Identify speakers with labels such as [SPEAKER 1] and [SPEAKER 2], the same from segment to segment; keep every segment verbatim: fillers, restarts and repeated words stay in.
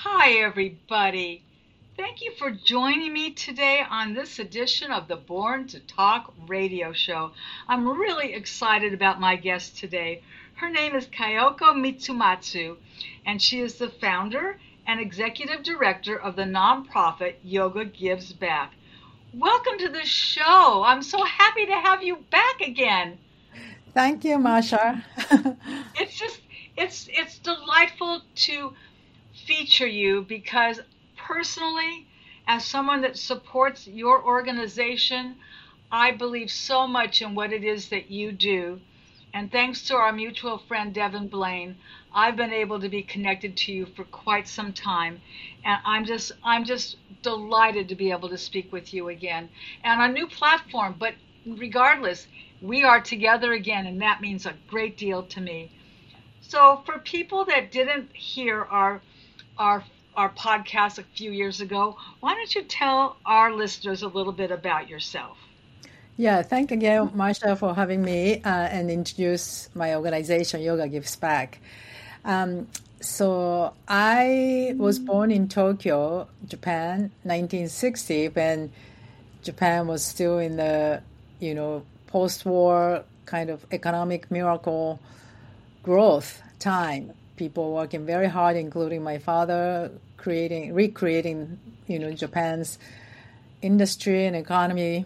[SPEAKER 1] Hi, everybody. Thank you for joining me today on this edition of the Born to Talk radio show. I'm really excited about my guest today. Her name is Kyoko Mitsumatsu, and she is the founder and executive director of the nonprofit Yoga Gives Back. Welcome to the show. I'm so happy to have you back again.
[SPEAKER 2] Thank you, Masha.
[SPEAKER 1] It's just it's it's delightful to feature you because personally, as someone that supports your organization, I believe so much in what it is that you do. And thanks to our mutual friend Devin Blaine, I've been able to be connected to you for quite some time. And I'm just I'm just delighted to be able to speak with you again. And a new platform, but regardless, we are together again, and that means a great deal to me. So for people that didn't hear our our our podcast a few years ago, why don't you tell our listeners a little bit about yourself?
[SPEAKER 2] Yeah, thank again, Masha, for having me uh, and introduce my organization, Yoga Gives Back. Um, so I was born in Tokyo, Japan, nineteen sixty, when Japan was still in the, you know, post-war kind of economic miracle growth time. People working very hard, including my father, creating, recreating, you know, Japan's industry and economy,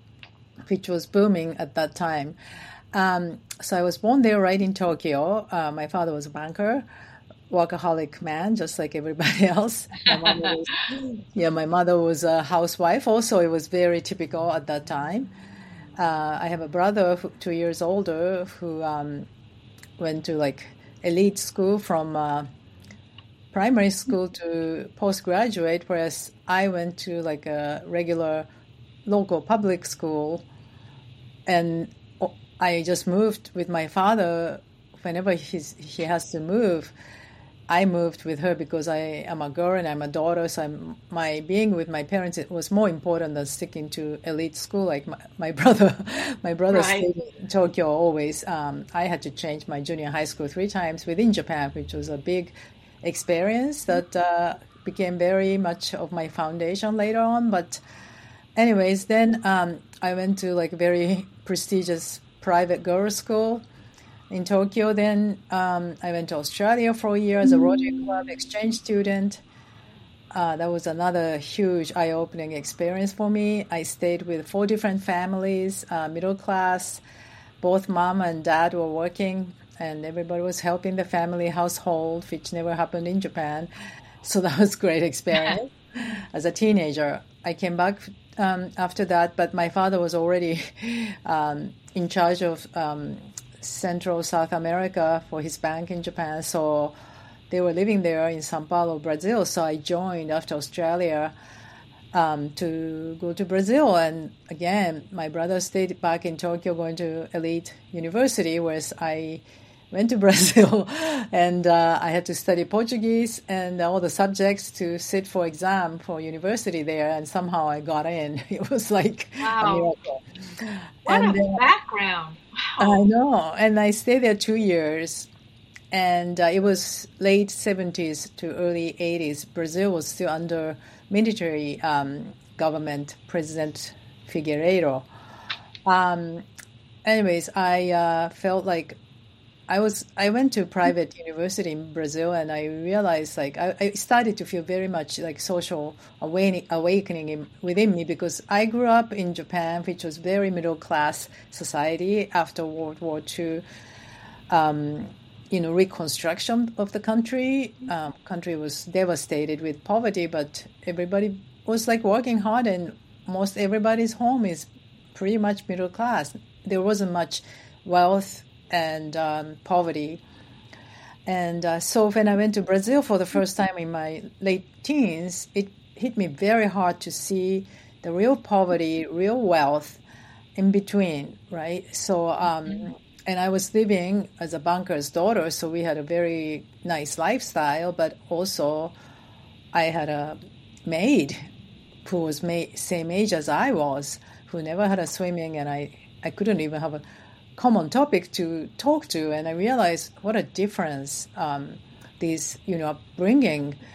[SPEAKER 2] which was booming at that time. Um, so I was born there, right in Tokyo. Uh, my father was a banker, workaholic man, just like everybody else. My mother was, yeah, my mother was a housewife. Also, it was very typical at that time. Uh, I have a brother, who, two years older, who um, went to like elite school from uh, primary school to postgraduate, whereas I went to like a regular local public school, and I just moved with my father. Whenever he's, he has to move, I moved with her because I am a girl and I'm a daughter. So I'm, my being with my parents, it was more important than sticking to elite school. Like my, my brother, my brother
[SPEAKER 1] Right.
[SPEAKER 2] stayed in Tokyo always. Um, I had to change my junior high school three times within Japan, which was a big experience that uh, became very much of my foundation later on. But anyways, then um, I went to like a very prestigious private girls' school in Tokyo. Then um, I went to Australia for a year as a Rotary Club exchange student. Uh, that was another huge eye-opening experience for me. I stayed with four different families, uh, middle class. Both mom and dad were working, and everybody was helping the family household, which never happened in Japan. So that was a great experience. As a teenager, I came back um, after that, but my father was already um, in charge of um, Central South America for his bank in Japan. So they were living there in Sao Paulo, Brazil. So I joined after Australia um, to go to Brazil. And again, my brother stayed back in Tokyo going to elite university, whereas I went to Brazil and uh, I had to study Portuguese and all the subjects to sit for exam for university there. And somehow I got in. It was like a
[SPEAKER 1] Wow.
[SPEAKER 2] miracle.
[SPEAKER 1] What
[SPEAKER 2] And
[SPEAKER 1] a
[SPEAKER 2] uh,
[SPEAKER 1] background.
[SPEAKER 2] I
[SPEAKER 1] Wow.
[SPEAKER 2] know. And I stayed there two years. And uh, it was late seventies to early eighties. Brazil was still under military um, government, President Figueiredo. Um, anyways, I uh, felt like I was I went to a private university in Brazil, and I realized like I, I started to feel very much like social awakening, awakening in, within me, because I grew up in Japan, which was very middle class society after World War Two. Um, you know, reconstruction of the country. Um, country was devastated with poverty, but everybody was like working hard, and most everybody's home is pretty much middle class. There wasn't much wealth and um, poverty. And uh, so when I went to Brazil for the first time in my late teens, it hit me very hard to see the real poverty, real wealth in between, right? So, um, and I was living as a banker's daughter, so we had a very nice lifestyle, but also I had a maid who was ma- same age as I was, who never had a swimming, and I, I couldn't even have a common topic to talk to. And I realized what a difference um, this, you know, upbringing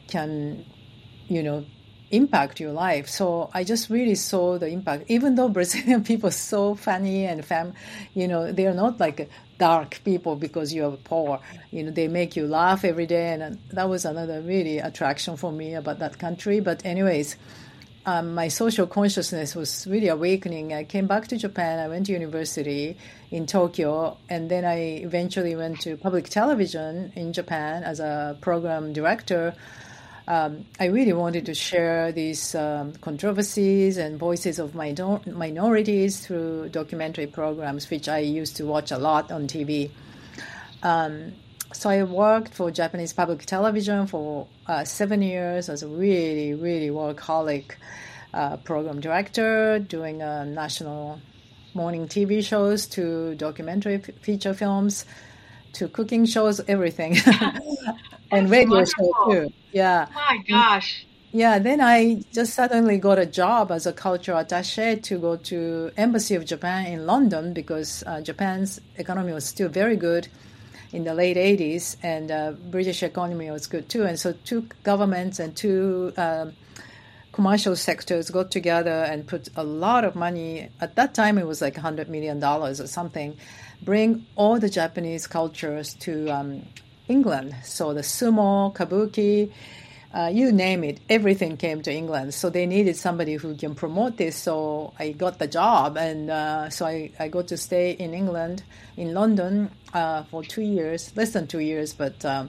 [SPEAKER 2] can, you know, impact your life. So I just really saw the impact. Even though Brazilian people are so funny and fam, you know, they are not like dark people because you are poor. You know, they make you laugh every day, and that was another really attraction for me about that country. But anyways, um, my social consciousness was really awakening. I came back to Japan. I went to university in Tokyo, and then I eventually went to public television in Japan as a program director. Um, I really wanted to share these um, controversies and voices of minor- minorities through documentary programs, which I used to watch a lot on T V. Um, so I worked for Japanese public television for uh, seven years as a really, really workaholic uh, program director, doing uh, national morning T V shows to documentary f- feature films to cooking shows, everything. And radio show too. Yeah.
[SPEAKER 1] My gosh.
[SPEAKER 2] Yeah. Then I just suddenly got a job as a cultural attaché to go to Embassy of Japan in London because uh, Japan's economy was still very good in the late eighties, and uh, British economy was good too. And so two governments and two um, commercial sectors got together and put a lot of money. At that time, it was like one hundred million dollars or something. Bring all the Japanese cultures to um, England. So the sumo, kabuki, uh, you name it, everything came to England. So they needed somebody who can promote this. So I got the job. And uh, so I, I got to stay in England, in London, uh, for two years, less than two years. But um,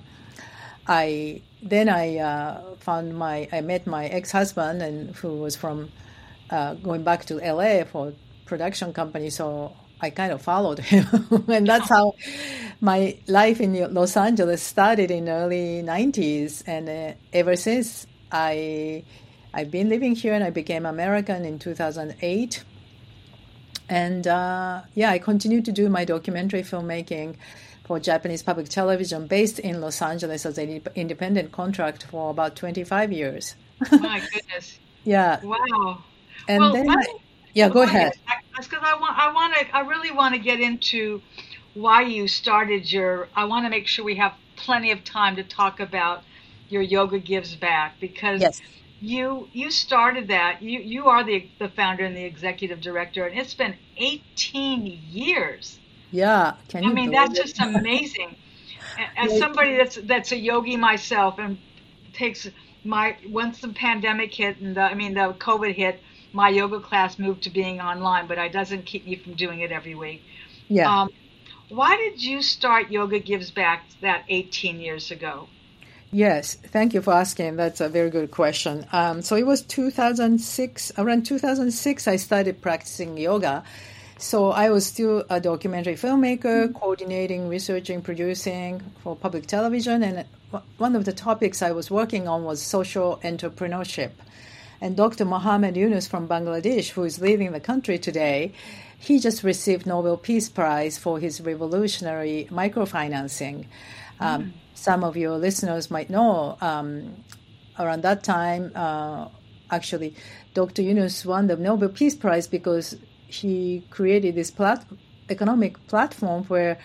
[SPEAKER 2] I then I uh, found my, I met my ex-husband, and who was from uh, going back to L A for production company. So I kind of followed him. And that's how my life in Los Angeles started in the early nineties. And uh, ever since, I, I've been living here, and I became American in two thousand eight. And uh, yeah, I continued to do my documentary filmmaking for Japanese public television based in Los Angeles as an independent contract for about twenty-five years.
[SPEAKER 1] My goodness.
[SPEAKER 2] Yeah.
[SPEAKER 1] Wow.
[SPEAKER 2] And
[SPEAKER 1] well,
[SPEAKER 2] then, I, yeah, go ahead.
[SPEAKER 1] Because I want, I want to, I really want to get into why you started your. I want to make sure we have plenty of time to talk about your Yoga Gives Back, because
[SPEAKER 2] yes.
[SPEAKER 1] you you started that. You you are the the founder and the executive director, and it's been eighteen years.
[SPEAKER 2] Yeah, can you
[SPEAKER 1] I mean, that's it? Just amazing. As somebody that's that's a yogi myself, and takes my once the pandemic hit and the, I mean the COVID hit, my yoga class moved to being online, but it doesn't keep me from doing it every week.
[SPEAKER 2] Yeah.
[SPEAKER 1] Um, why did you start Yoga Gives Back that eighteen years ago?
[SPEAKER 2] Yes, thank you for asking. That's a very good question. Um, so it was two thousand six. Around two thousand six, I started practicing yoga. So I was still a documentary filmmaker, coordinating, researching, producing for public television. And one of the topics I was working on was social entrepreneurship. And Doctor Muhammad Yunus from Bangladesh, who is leaving the country today, he just received Nobel Peace Prize for his revolutionary microfinancing. Um, mm. Some of your listeners might know um, around that time, uh, actually, Doctor Yunus won the Nobel Peace Prize because he created this plat- economic platform where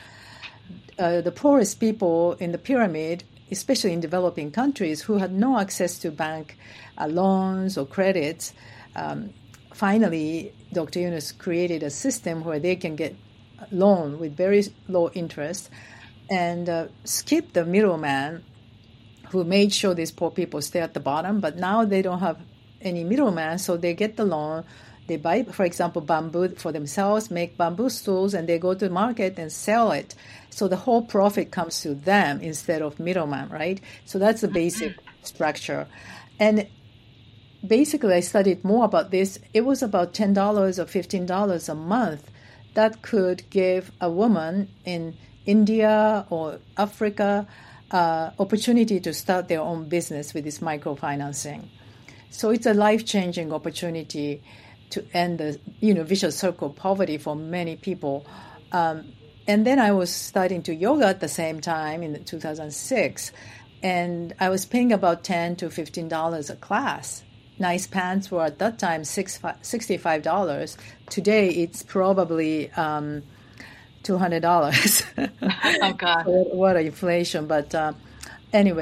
[SPEAKER 2] uh, the poorest people in the pyramid, especially in developing countries who had no access to bank uh, loans or credits, um, finally, Doctor Yunus created a system where they can get a loan with very low interest and uh, skip the middleman who made sure these poor people stay at the bottom. But now they don't have any middleman, so they get the loan. They buy, for example, bamboo for themselves, make bamboo stools, and they go to the market and sell it. So the whole profit comes to them instead of middleman, right? So that's the basic structure. And basically, I studied more about this. It was about ten dollars or fifteen dollars a month that could give a woman in India or Africa uh, opportunity to start their own business with this microfinancing. So it's a life-changing opportunity to end the you know vicious circle of poverty for many people. Um, and then I was starting to yoga at the same time in two thousand six, and I was paying about ten to fifteen dollars a class. Nice pants were at that time six, sixty-five dollars. Today it's probably um, two hundred dollars.
[SPEAKER 1] Oh, God.
[SPEAKER 2] What an inflation. But uh, anyways,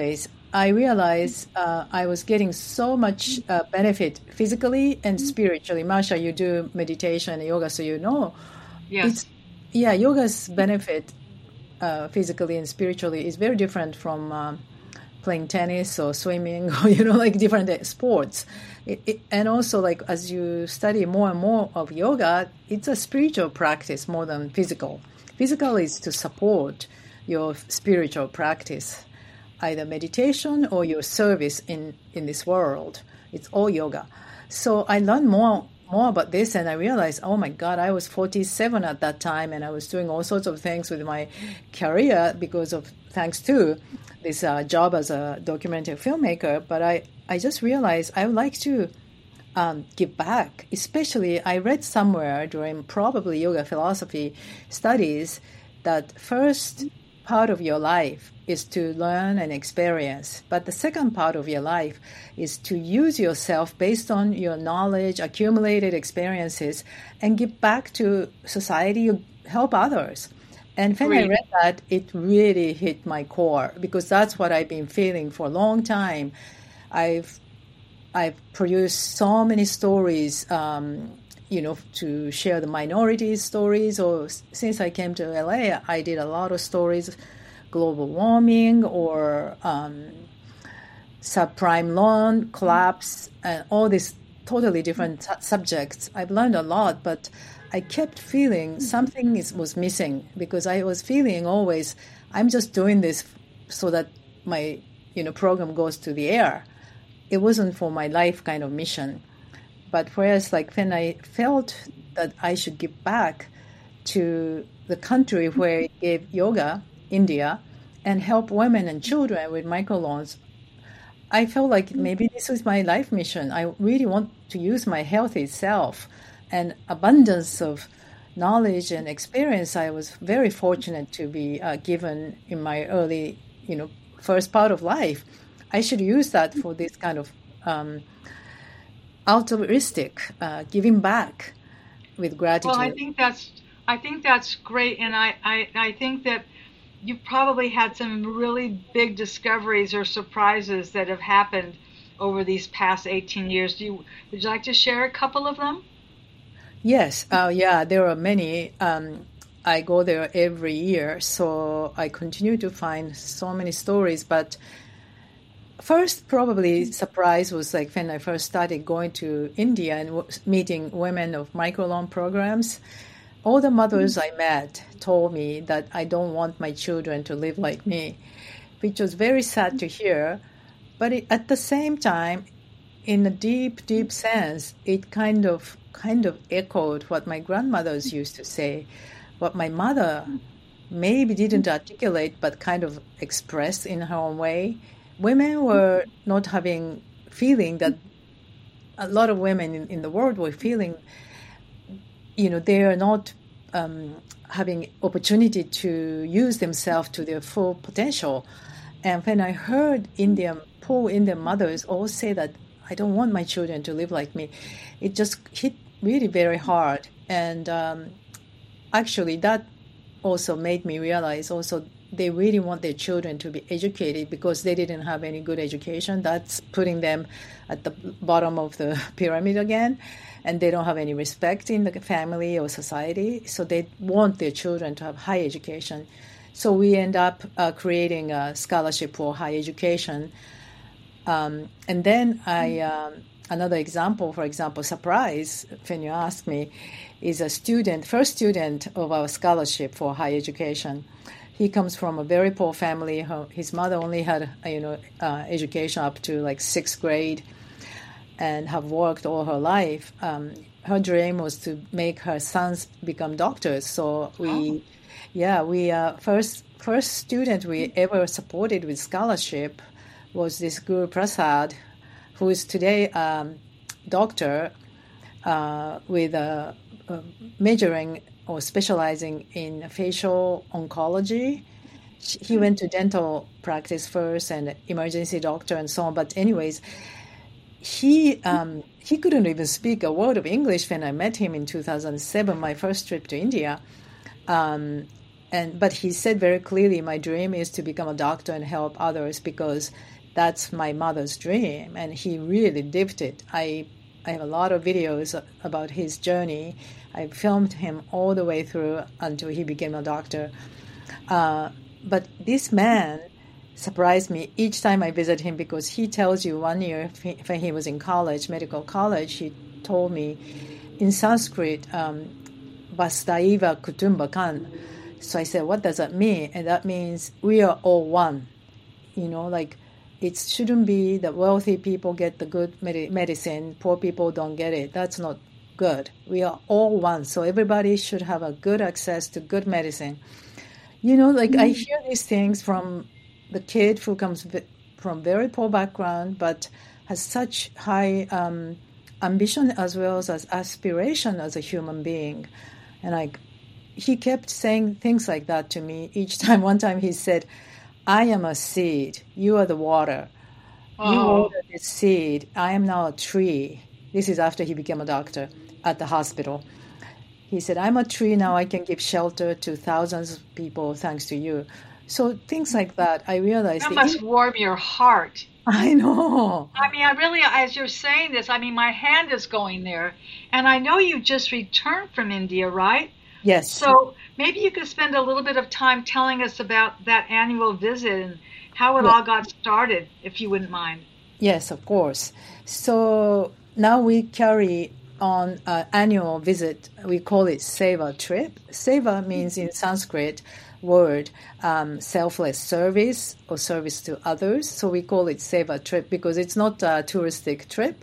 [SPEAKER 2] I realized uh, I was getting so much uh, benefit physically and spiritually. Marsha, you do meditation and yoga, so you know it's
[SPEAKER 1] Yes.
[SPEAKER 2] yeah, yoga's benefit uh, physically and spiritually is very different from um, playing tennis or swimming or you know like different sports. It, it, and also like as you study more and more of yoga, it's a spiritual practice more than physical. Physical is to support your spiritual practice, either meditation or your service in, in this world. It's all yoga. So I learned more more about this and I realized, oh my God, I was forty-seven at that time and I was doing all sorts of things with my career because of, thanks to this uh, job as a documentary filmmaker. But I, I just realized I would like to um, give back. Especially, I read somewhere during probably yoga philosophy studies that first part of your life is to learn and experience. But the second part of your life is to use yourself based on your knowledge, accumulated experiences, and give back to society, help others. And when I
[SPEAKER 1] Great.
[SPEAKER 2] read that, it really hit my core because that's what I've been feeling for a long time. I've I've produced so many stories, um, you know, to share the minorities stories. Or since I came to L A, I did a lot of stories, global warming or um, subprime loan collapse, and all these totally different t- subjects. I've learned a lot, but I kept feeling something is, was missing because I was feeling always, I'm just doing this so that my, you know, program goes to the air. It wasn't for my life kind of mission. But whereas like when I felt that I should give back to the country where it gave yoga, India, and help women and children with microloans, I felt like maybe this was my life mission. I really want to use my health itself and abundance of knowledge and experience. I was very fortunate to be uh, given in my early, you know, first part of life. I should use that for this kind of um, altruistic uh, giving back with
[SPEAKER 1] Well, I
[SPEAKER 2] gratitude.
[SPEAKER 1] think that's I think that's great, and I, I, I think that you probably had some really big discoveries or surprises that have happened over these past eighteen years. Do you would you like to share a couple of them?
[SPEAKER 2] Yes, uh, yeah, there are many. Um, I go there every year, so I continue to find so many stories. But first, probably surprise was like when I first started going to India and w- meeting women of microloan programs. All the mothers I met told me that I don't want my children to live like me, which was very sad to hear. But it, at the same time, in a deep, deep sense, it kind of kind of echoed what my grandmothers used to say, what my mother maybe didn't articulate but kind of expressed in her own way. Women were not having feeling that a lot of women in, in the world were feeling, you know, they are not um, having opportunity to use themselves to their full potential. And when I heard Indian, poor Indian mothers all say that I don't want my children to live like me, it just hit really very hard. And um, actually, that also made me realize also they really want their children to be educated because they didn't have any good education. That's putting them at the bottom of the pyramid again. And they don't have any respect in the family or society. So they want their children to have high education. So we end up uh, creating a scholarship for high education. Um, and then I, um, another example, for example, surprise, when you ask me, is a student, first student of our scholarship for high education. He comes from a very poor family. His mother only had, you know, uh, education up to like sixth grade and have worked all her life. Um, her dream was to make her sons become doctors. So we,
[SPEAKER 1] Oh,
[SPEAKER 2] yeah, we uh, first first student we ever supported with scholarship was this Guru Prasad, who is today um, doctor uh, with a, a majoring or specializing in facial oncology. He went to dental practice first and emergency doctor and so on. But anyways, he um, he couldn't even speak a word of English when I met him in two thousand seven, my first trip to India. Um, and but he said very clearly, my dream is to become a doctor and help others because that's my mother's dream, and he really lived it. I I have a lot of videos about his journey. I filmed him all the way through until he became a doctor. Uh, but this man surprised me each time I visit him, because he tells you one year when he was in college, medical college, he told me in Sanskrit, um, Vastaiva Kutumbakan. So I said, what does that mean? And that means we are all one. You know, like it shouldn't be that wealthy people get the good med- medicine, poor people don't get it. That's not good. We are all one. So everybody should have a good access to good medicine. You know, like mm-hmm. I hear these things from the kid who comes from very poor background, but has such high um, ambition as well as aspiration as a human being. And like, he kept saying things like that to me each time. One time he said, I am a seed. You are the water. Oh. You water this seed. I am now a tree. This is after he became a doctor at the hospital. He said, I'm a tree now. I can give shelter to thousands of people thanks to you. So things like that, I realized.
[SPEAKER 1] That must warm your heart.
[SPEAKER 2] I know.
[SPEAKER 1] I mean, I really, as you're saying this, I mean, my hand is going there. And I know you just returned from India, right?
[SPEAKER 2] Yes.
[SPEAKER 1] So maybe you could spend a little bit of time telling us about that annual visit and how it
[SPEAKER 2] yeah.
[SPEAKER 1] all got started, if you wouldn't mind.
[SPEAKER 2] Yes, of course. So now we carry on an annual visit. We call it Seva trip. Seva means in Sanskrit word um, selfless service or service to others. So we call it Seva trip because it's not a touristic trip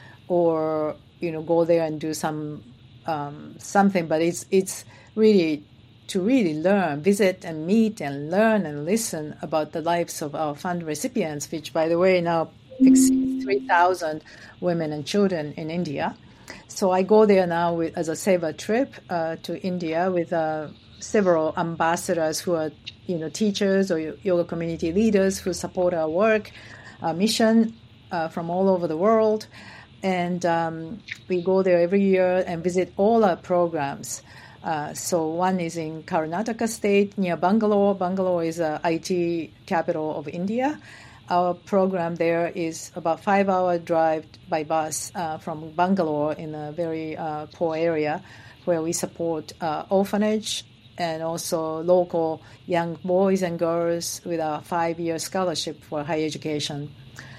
[SPEAKER 2] or, you know, go there and do some um, something, but it's it's really to really learn, visit and meet and learn and listen about the lives of our fund recipients, which, by the way, now exceeds three thousand women and children in India. So I go there now with, as a Seva trip uh, to India with uh, several ambassadors who are, you know, teachers or yoga community leaders who support our work, our mission uh, from all over the world. And um, we go there every year and visit all our programs. Uh, so one is in Karnataka state near Bangalore. Bangalore is the I T capital of India. Our program there is about five-hour drive by bus uh, from Bangalore in a very uh, poor area where we support uh, orphanage and also local young boys and girls with a five-year scholarship for higher education.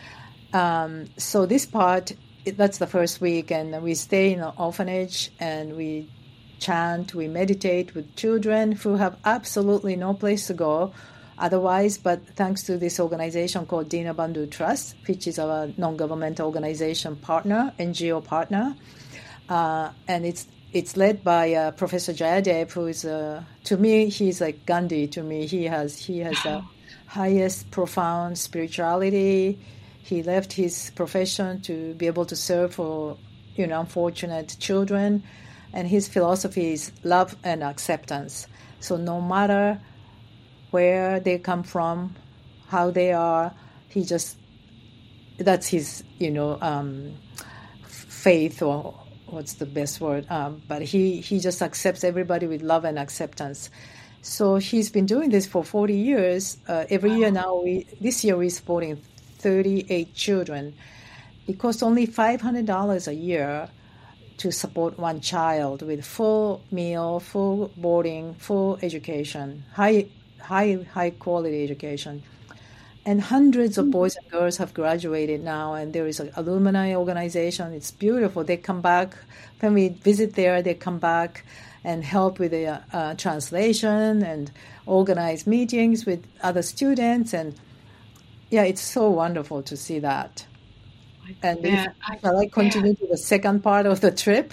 [SPEAKER 2] Um, so this part, that's the first week, and we stay in an orphanage and we chant, we meditate with children who have absolutely no place to go otherwise, but thanks to this organization called Dinabandhu Trust, which is our non-governmental organization partner, N G O partner, uh, and it's it's led by uh, Professor Jayadev, who is, uh, to me, he's like Gandhi to me. He has he has the highest profound spirituality. He left his profession to be able to serve for, you know, unfortunate children, and his philosophy is love and acceptance. So no matter where they come from, how they are, he just, that's his, you know, um, faith, or what's the best word, um, but he, he just accepts everybody with love and acceptance. So he's been doing this for forty years. Uh, every wow. year now, we this year we're supporting thirty-eight children. It costs only five hundred dollars a year to support one child with full meal, full boarding, full education, high high high quality education. And hundreds of boys and girls have graduated now, and there is an alumni organization. It's beautiful. They come back. When we visit there, they come back and help with the uh, translation and organize meetings with other students. And yeah, it's so wonderful to see that. And if, I, shall I continue yeah. to the second part of the trip?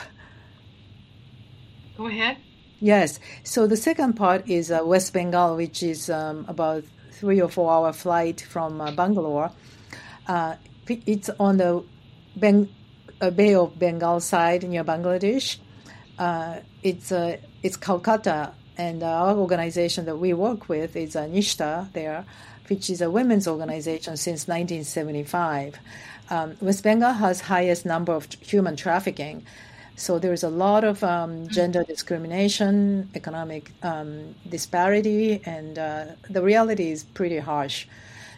[SPEAKER 1] Go ahead.
[SPEAKER 2] Yes. So the second part is uh, West Bengal, which is um, about three or four hour flight from uh, Bangalore. Uh, it's on the ben- uh, Bay of Bengal side near Bangladesh. Uh, it's uh, it's Calcutta, and our organization that we work with is uh, Nishta there, which is a women's organization since nineteen seventy-five. Um, West Bengal has highest number of human trafficking. So there's a lot of um, gender discrimination, economic um, disparity, and uh, the reality is pretty harsh.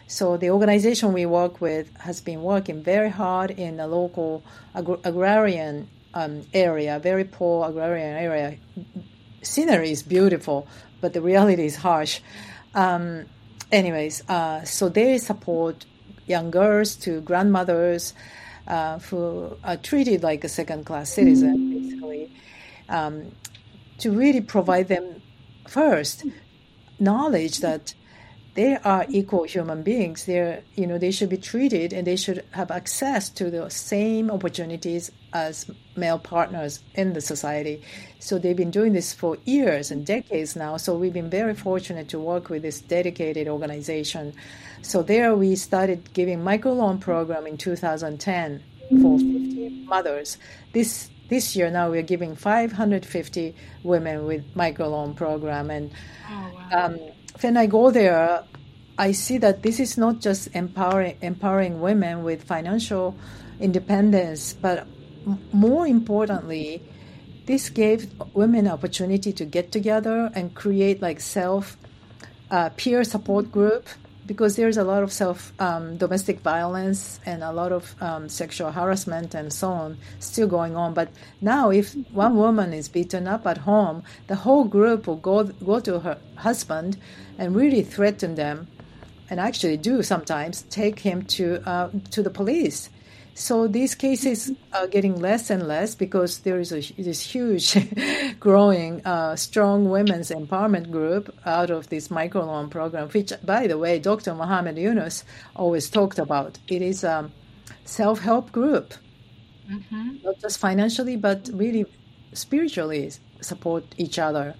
[SPEAKER 2] So the organization we work with has been working very hard in the local agr- agrarian um, area, very poor agrarian area. Scenery is beautiful, but the reality is harsh. Um, anyways, uh, so they support young girls to grandmothers uh, who are treated like a second-class citizen, basically, um, to really provide them first knowledge that they are equal human beings. They're, you know, they should be treated and they should have access to the same opportunities as male partners in the society. So they've been doing this for years and decades now. So we've been very fortunate to work with this dedicated organization. So there we started giving microloan program in two thousand ten for fifty mothers. This this year now we're giving five hundred fifty women with microloan program. And
[SPEAKER 1] Oh, wow.
[SPEAKER 2] um, when I go there, I see that this is not just empowering empowering women with financial independence, but m- more importantly, this gave women opportunity to get together and create like self uh, peer support group, because there's a lot of self um, domestic violence and a lot of um, sexual harassment and so on still going on. But now, if one woman is beaten up at home, the whole group will go go to her husband and really threaten them, and actually do sometimes take him to uh, to the police. So these cases are getting less and less because there is a, this huge, growing, uh, strong women's empowerment group out of this microloan program, which, by the way, Doctor Mohammed Yunus always talked about. It is a self-help group,
[SPEAKER 1] Mm-hmm.
[SPEAKER 2] not just financially, but really spiritually support each other.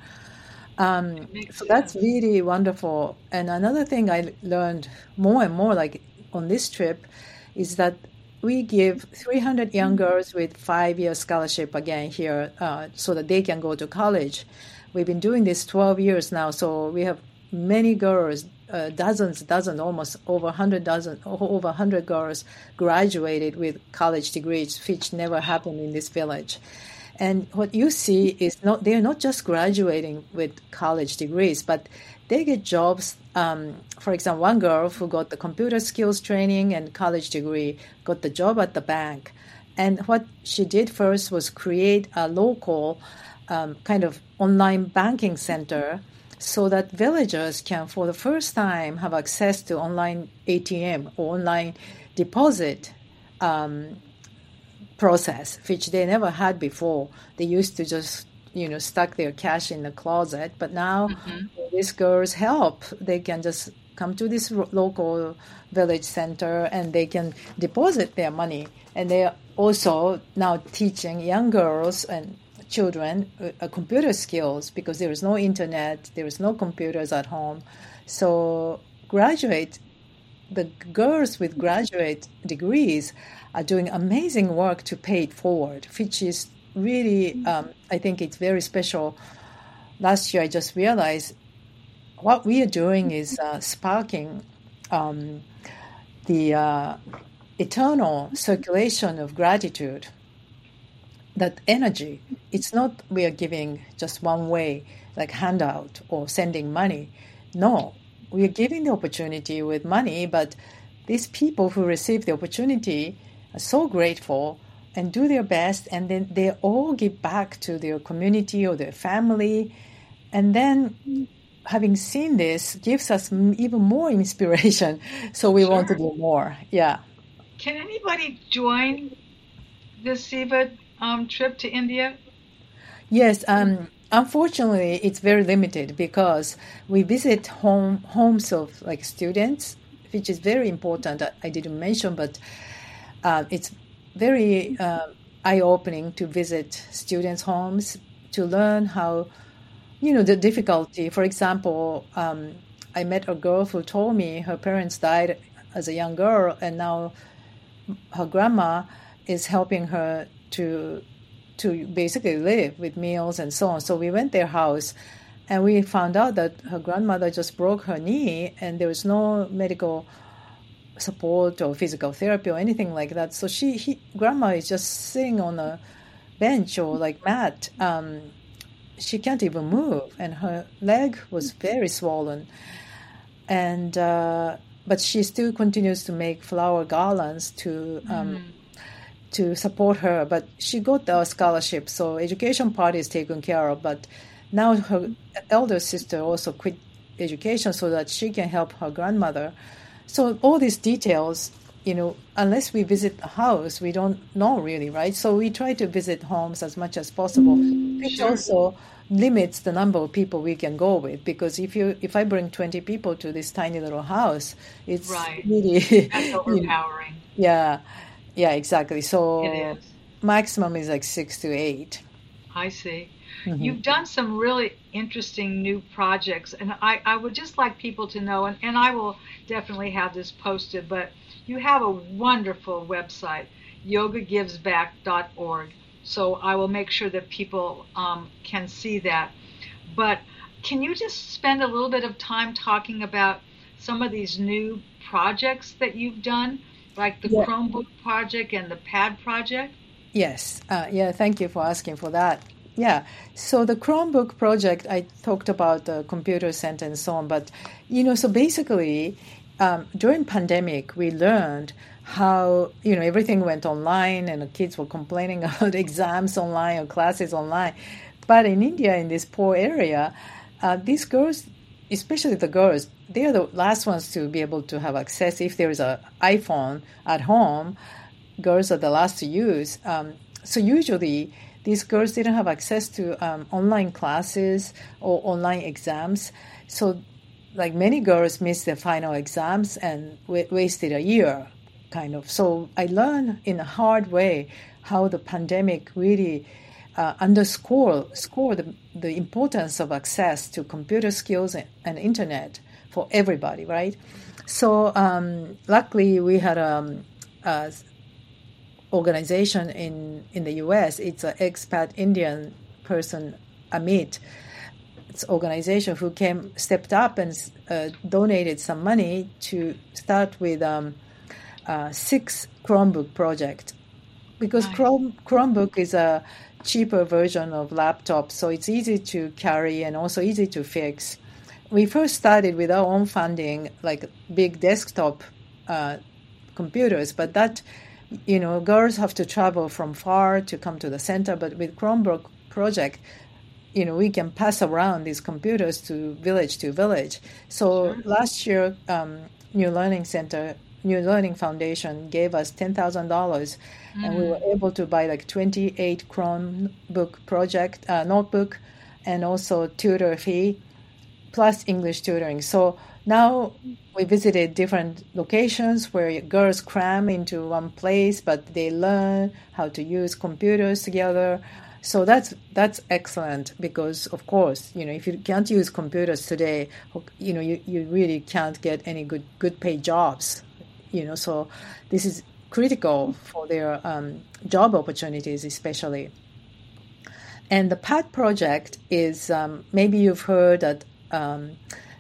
[SPEAKER 2] Um,
[SPEAKER 1] Makes
[SPEAKER 2] so that's
[SPEAKER 1] sense.
[SPEAKER 2] really wonderful. And another thing I learned more and more, like on this trip, is that we give three hundred young girls with five-year scholarship again here, uh, so that they can go to college. We've been doing this twelve years now, so we have many girls, uh, dozens, dozens, almost over one hundred dozen, over one hundred girls graduated with college degrees, which never happened in this village. And what you see is not they're not just graduating with college degrees, but they get jobs. Um, for example, one girl who got the computer skills training and college degree got the job at the bank. And what she did first was create a local um, kind of online banking center so that villagers can, for the first time, have access to online A T M or online deposit um, process, which they never had before. They used to just, you know, stuck their cash in the closet. But now,
[SPEAKER 1] Mm-hmm.
[SPEAKER 2] with these girls' help, they can just come to this ro- local village center and they can deposit their money. And they are also now teaching young girls and children uh, uh, computer skills, because there is no internet, there is no computers at home. So graduate the girls with graduate degrees are doing amazing work to pay it forward, which is really, um, I think it's very special. Last year, I just realized what we are doing is uh, sparking um, the uh, eternal circulation of gratitude, that energy. It's not we are giving just one way, like handout or sending money. No, we are giving the opportunity with money, but these people who receive the opportunity are so grateful and do their best, and then they all give back to their community or their family. And then having seen this gives us m- even more inspiration. So we want to
[SPEAKER 1] Sure.
[SPEAKER 2] do more. Yeah.
[SPEAKER 1] Can anybody join this SIVA um, trip to India?
[SPEAKER 2] Yes, um, unfortunately, it's very limited because we visit home homes of like students, which is very important. I, I didn't mention, but uh, it's very uh, eye-opening to visit students' homes to learn how, you know, the difficulty. For example, um, I met a girl who told me her parents died as a young girl, and now her grandma is helping her to to basically live with meals and so on. So we went their house and we found out that her grandmother just broke her knee and there was no medical support or physical therapy or anything like that. So she he, grandma is just sitting on a bench or like mat. Um, she can't even move and her leg was very swollen. And uh, but she still continues to make flower garlands to um,
[SPEAKER 1] Mm.
[SPEAKER 2] to support her. But she got a scholarship, so education part is taken care of. But now her elder sister also quit education so that she can help her grandmother. So all these details, you know, unless we visit a house, we don't know really, right? So we try to visit homes as much as possible, which
[SPEAKER 1] Sure.
[SPEAKER 2] also limits the number of people we can go with. Because if you if I bring twenty people to this tiny little house, it's
[SPEAKER 1] Right.
[SPEAKER 2] really,
[SPEAKER 1] That's
[SPEAKER 2] you know,
[SPEAKER 1] overpowering.
[SPEAKER 2] yeah, yeah, exactly.
[SPEAKER 1] It
[SPEAKER 2] So
[SPEAKER 1] is.
[SPEAKER 2] maximum is like six to eight.
[SPEAKER 1] I see.
[SPEAKER 2] Hmm.
[SPEAKER 1] You've done some really interesting new projects, and I, I would just like people to know, and, and I will definitely have this posted, but you have a wonderful website, yoga gives back dot org. So I will make sure that people um, can see that. But can you just spend a little bit of time talking about some of these new projects that you've done, like the
[SPEAKER 2] Yeah.
[SPEAKER 1] Chromebook project and the Pad project?
[SPEAKER 2] Yes. Uh, yeah. Thank you for asking for that. Yeah. So the Chromebook project, I talked about the computer center and so on, but you know, so basically, um, during pandemic, we learned how you know everything went online, and the kids were complaining about exams online or classes online. But in India, in this poor area, uh, these girls, especially the girls, they are the last ones to be able to have access. If there is an iPhone at home, girls are the last to use. Um, so usually these girls didn't have access to um, online classes or online exams. So like many girls missed their final exams and w- wasted a year, kind of. So I learned in a hard way how the pandemic really uh, underscore score the, the importance of access to computer skills and, and internet for everybody, right? So um, luckily we had um, a organization in, in the U S. It's an expat Indian person, Amit. It's an organization who came, stepped up and uh, donated some money to start with um, uh, six Chromebook project. Because
[SPEAKER 1] Nice.
[SPEAKER 2] Chrome Chromebook is a cheaper version of laptop, so it's easy to carry and also easy to fix. We first started with our own funding, like big desktop uh, computers, but that you know, girls have to travel from far to come to the center. But with Chromebook project, you know, we can pass around these computers to village to village. So
[SPEAKER 1] Sure.
[SPEAKER 2] last year, um, New Learning Center, New Learning Foundation gave us ten thousand dollars, and we were
[SPEAKER 1] Mm.
[SPEAKER 2] able to buy like twenty-eight Chromebook project uh, notebook, and also tutor fee plus English tutoring. So now we visited different locations where girls cram into one place, but they learn how to use computers together. So that's that's excellent because, of course, you know, if you can't use computers today, you know, you, you really can't get any good good paid jobs. You know, so this is critical for their um, job opportunities, especially. And the PAD project is um, maybe you've heard that um,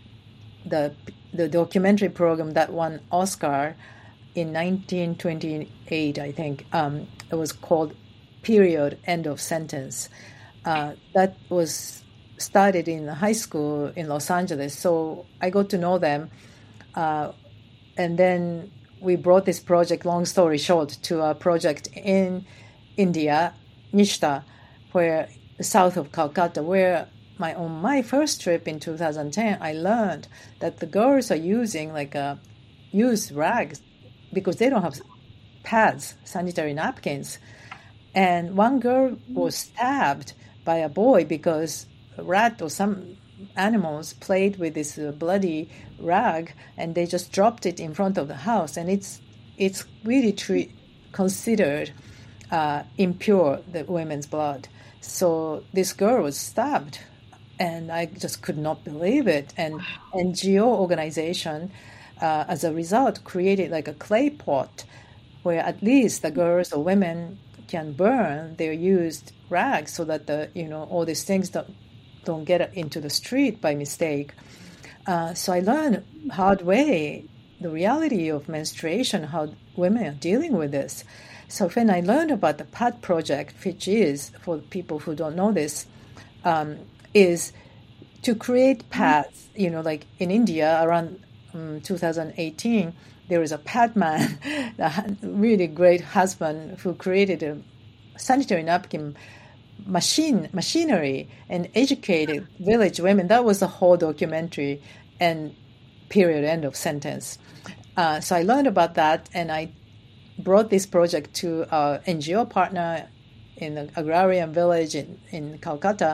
[SPEAKER 2] the the documentary program that won Oscar in nineteen twenty-eight, I think. Um, it was called Period, End of Sentence. Uh, that was started in high school in Los Angeles. So I got to know them. Uh, and then we brought this project, long story short, to a project in India, Nishta, where south of Calcutta, where my on my first trip in two thousand ten, I learned that the girls are using like a used rags because they don't have pads, sanitary napkins. And one girl was stabbed by a boy because a rat or some animals played with this uh, bloody rag, and they just dropped it in front of the house, and it's it's really tre- considered uh, impure, the women's blood. So this girl was stabbed, and I just could not believe it. And N G O organization, uh, as a result, created like a clay pot where at least the girls or women can burn their used rags so that the you know all these things don't don't get into the street by mistake. Uh, so I learned hard way the reality of menstruation, how women are dealing with this. So when I learned about the PAD project, which is, for people who don't know this, um, is to create pads, you know, like in India, around um, two thousand eighteen, there was a pad man, a really great husband who created a sanitary napkin machine machinery and educated village women. That was the whole documentary, and period, end of sentence. Uh, so I learned about that, and I brought this project to our N G O partner in the agrarian village in, in Calcutta.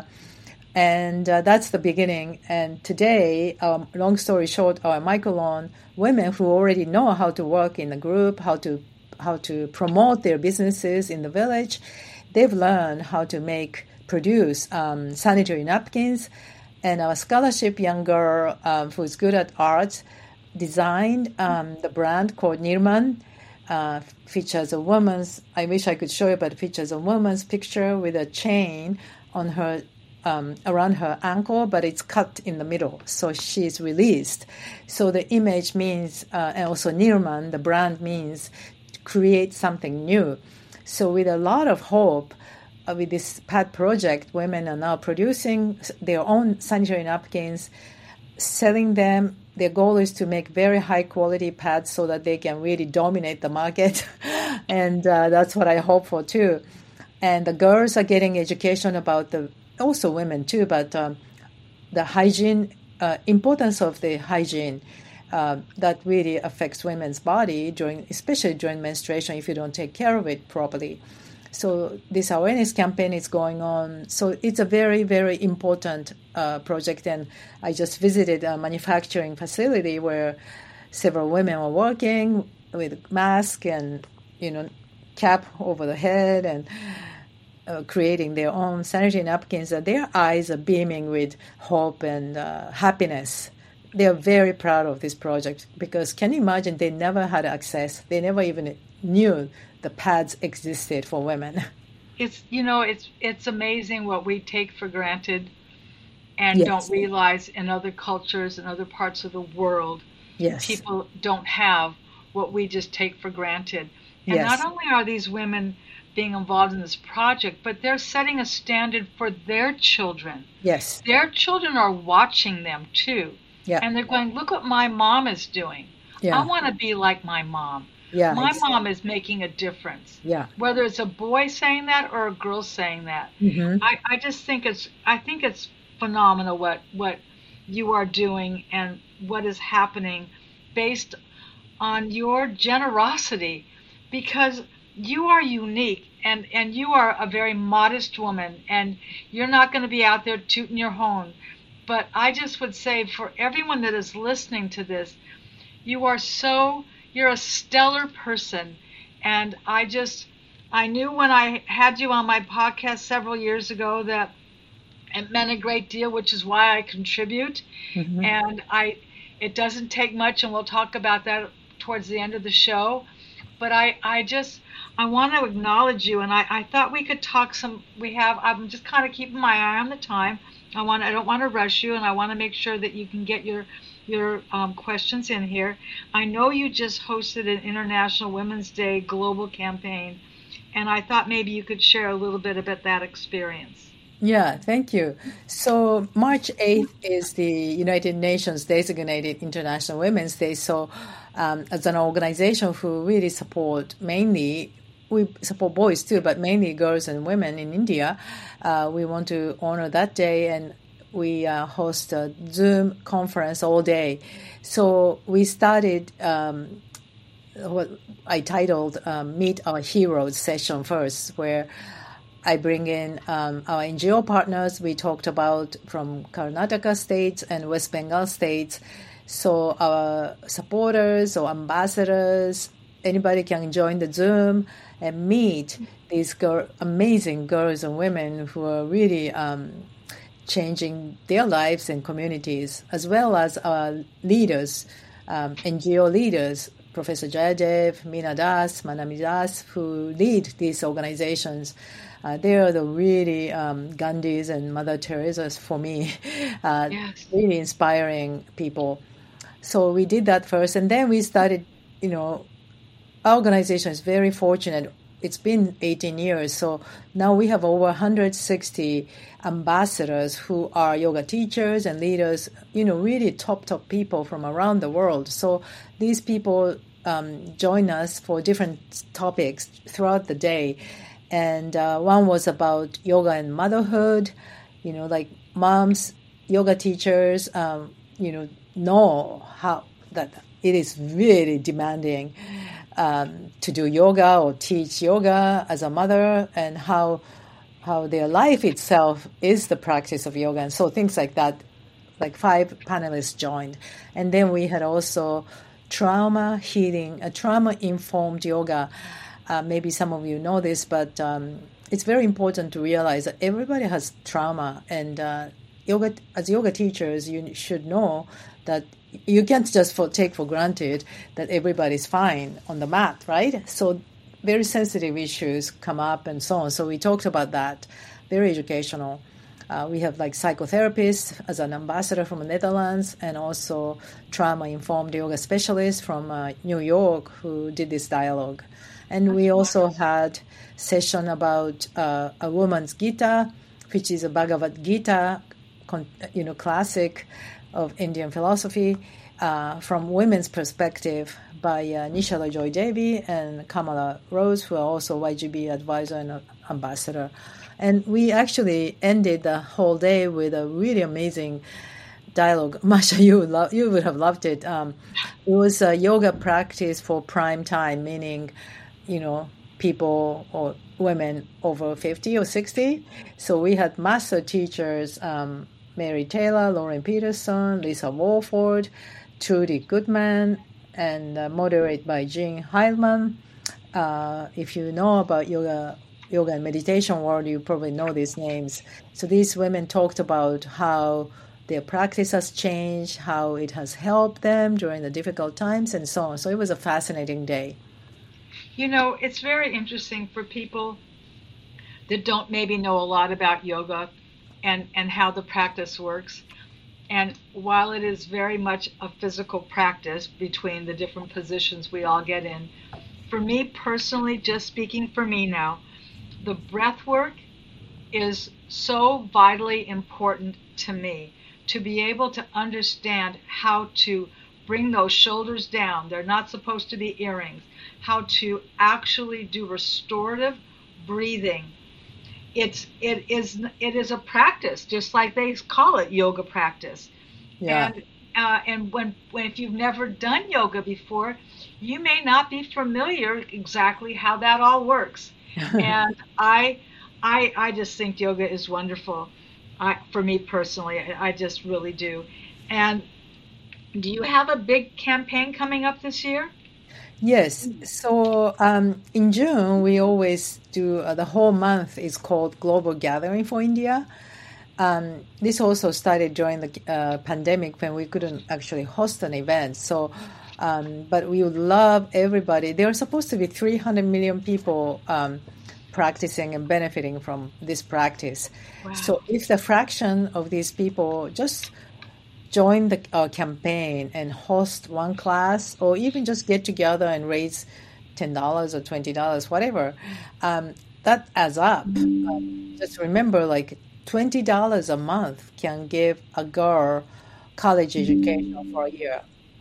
[SPEAKER 2] And uh, that's the beginning. And today, um, long story short, our microloan women who already know how to work in a group, how to how to promote their businesses in the village, they've learned how to make, produce um, sanitary napkins. And our scholarship young girl um, who's good at art designed um, the brand called Nirman. Uh, features a woman's, I wish I could show you, but it features a woman's picture with a chain on her Um, around her ankle, but it's cut in the middle, so she's released. So the image means, uh, and also Nirman, the brand means to create something new. So with a lot of hope, uh, with this pad project, women are now producing their own sanitary napkins, selling them. Their goal is to make very high quality pads so that they can really dominate the market. And uh, that's what I hope for too. And the girls are getting education about the also women too, but um, the hygiene, uh, importance of the hygiene uh, that really affects women's body during, especially during menstruation, if you don't take care of it properly. So this awareness campaign is going on. So it's a very, very important uh, project. And I just visited a manufacturing facility where several women were working with mask and, you know, cap over the head and Uh, creating their own sanitary napkins, and their eyes are beaming with hope and uh, happiness. They are very proud of this project because can you imagine they never had access. They never even knew the pads existed for women.
[SPEAKER 1] It's, you know, it's it's amazing what we take for granted and
[SPEAKER 2] Yes.
[SPEAKER 1] don't realize in other cultures and other parts of the world,
[SPEAKER 2] Yes.
[SPEAKER 1] people don't have what we just take for granted. And
[SPEAKER 2] Yes.
[SPEAKER 1] not only are these women being involved in this project, but they're setting a standard for their children.
[SPEAKER 2] Yes.
[SPEAKER 1] Their children are watching them too.
[SPEAKER 2] Yeah.
[SPEAKER 1] And they're going, look what my mom is doing.
[SPEAKER 2] Yeah.
[SPEAKER 1] I want to be like my mom.
[SPEAKER 2] Yeah.
[SPEAKER 1] My
[SPEAKER 2] exactly.
[SPEAKER 1] mom is making a difference.
[SPEAKER 2] Yeah.
[SPEAKER 1] Whether it's a boy saying that or a girl saying that.
[SPEAKER 2] Mm-hmm.
[SPEAKER 1] I, I just think it's I think it's phenomenal what what you are doing and what is happening based on your generosity, because you are unique and, and you are a very modest woman, and you're not going to be out there tooting your horn. But I just would say for everyone that is listening to this, you are so, you're a stellar person. And I just, I knew when I had you on my podcast several years ago that it meant a great deal, which is why I contribute.
[SPEAKER 2] Mm-hmm.
[SPEAKER 1] And I, it doesn't take much, and we'll talk about that towards the end of the show. But I, I just, I want to acknowledge you, and I, I thought we could talk some, we have, I'm just kind of keeping my eye on the time. I want, I don't want to rush you, and I want to make sure that you can get your, your um, questions in here. I know you just hosted an International Women's Day global campaign, and I thought maybe you could share a little bit about that experience.
[SPEAKER 2] Yeah, thank you. So March eighth is the United Nations designated International Women's Day. So um, as an organization who really support mainly, we support boys too, but mainly girls and women in India, uh, we want to honor that day, and we uh, host a Zoom conference all day. So we started um, what I titled um, Meet Our Heroes session first, where I bring in um, our N G O partners. We talked about from Karnataka states and West Bengal states. So our supporters or ambassadors, anybody can join the Zoom and meet these girl, amazing girls and women who are really um, changing their lives and communities, as well as our leaders, um, N G O leaders, Professor Jayadev, Meena Das, Manami Das, who lead these organizations. Uh, they are the really um, Gandhis and Mother Teresa's for me, uh,
[SPEAKER 1] Yes.
[SPEAKER 2] really inspiring people. So we did that first, and then we started, you know, our organization is very fortunate. it's been eighteen years. So now we have over one hundred sixty ambassadors who are yoga teachers and leaders, you know, really top, top people from around the world. So these people um, join us for different topics throughout the day. And uh, one was about yoga and motherhood, you know, like moms, yoga teachers, um, you know, know how that it is really demanding um, to do yoga or teach yoga as a mother, and how how their life itself is the practice of yoga. And so things like that, like five panelists joined. And then we had also trauma healing, a trauma-informed yoga. Uh, maybe some of you know this, but um, it's very important to realize that everybody has trauma. And uh, yoga, as yoga teachers, you should know that you can't just for, take for granted that everybody's fine on the mat, right? So very sensitive issues come up and so on. So we talked about that, very educational. Uh, we have like psychotherapists as an ambassador from the Netherlands, and also trauma-informed yoga specialists from uh, New York who did this dialogue. And we also had session about uh, a woman's Gita, which is a Bhagavad Gita, you know, classic of Indian philosophy, uh, from women's perspective by uh, Nishala Joy Devi and Kamala Rose, who are also Y G B advisor and ambassador. And we actually ended the whole day with a really amazing dialogue. Masha, you would, love, you would have loved it. Um, it was a yoga practice for prime time, meaning, you know, people or women over fifty or sixty. So we had master teachers, um, Mary Taylor, Lauren Peterson, Lisa Walford, Trudy Goodman, and uh, moderate by Jean Heilman. Uh, if you know about yoga, yoga and meditation world, you probably know these names. So these women talked about how their practice has changed, how it has helped them during the difficult times, and so on. So it was a fascinating day.
[SPEAKER 1] You know, it's very interesting for people that don't maybe know a lot about yoga and, and how the practice works. And while it is very much a physical practice between the different positions we all get in, for me personally, just speaking for me now, the breath work is so vitally important to me, to be able to understand how to bring those shoulders down. They're not supposed to be earrings. How to actually do restorative breathing. It's it is it is a practice, just like they call it yoga practice.
[SPEAKER 2] Yeah.
[SPEAKER 1] And uh, and when when if you've never done yoga before, you may not be familiar exactly how that all works. And I I I just think yoga is wonderful. I, for me personally, I, I just really do. And do you have a big campaign coming up this year?
[SPEAKER 2] Yes. So um, in June, we always do, uh, the whole month is called Global Gathering for India. Um, this also started during the uh, pandemic when we couldn't actually host an event. So, um, but we would love everybody. There are supposed to be three hundred million people um, practicing and benefiting from this practice.
[SPEAKER 1] Wow.
[SPEAKER 2] So if the fraction of these people just join the uh, campaign and host one class, or even just get together and raise ten dollars or twenty dollars, whatever, um, that adds up. Um, just remember, like twenty dollars a month can give a girl college education for a year.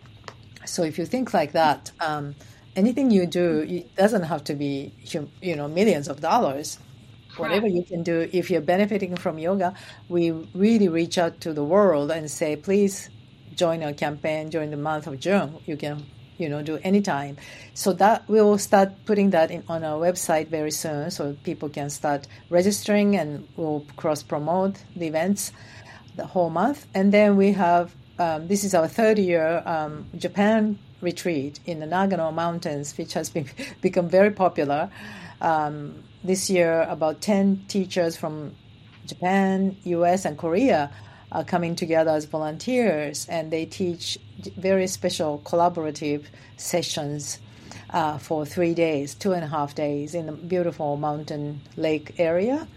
[SPEAKER 2] So if you think like that, um, anything you do, it doesn't have to be, you know, millions of dollars. Whatever you can do, if you're benefiting from yoga, we really reach out to the world and say, please join our campaign during the month of June. You can, you know, do anytime. So that we will start putting that in, on our website very soon, so people can start registering, and we'll cross-promote the events the whole month. And then we have, um, this is our third year, um, Japan retreat in the Nagano Mountains, which has been become very popular. Um, This year, about ten teachers from Japan, U S, and Korea are coming together as volunteers, and they teach very special collaborative sessions uh, for three days, two and a half days in the beautiful mountain lake area.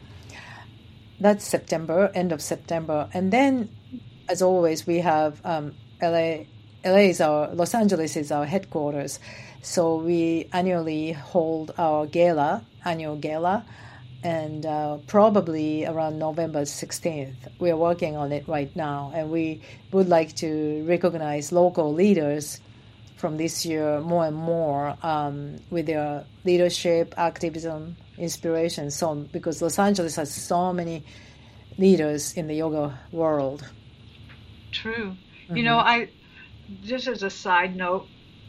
[SPEAKER 2] That's September, end of September. And then, as always, we have um, L A L A is our Los Angeles is our headquarters, so we annually hold our gala, annual gala, and uh, probably around November sixteenth. We are working on it right now, and we would like to recognize local leaders from this year more and more um, with their leadership, activism, inspiration, so on, because Los Angeles has so many leaders in the yoga world.
[SPEAKER 1] True. Mm-hmm. You know, I just as a side note,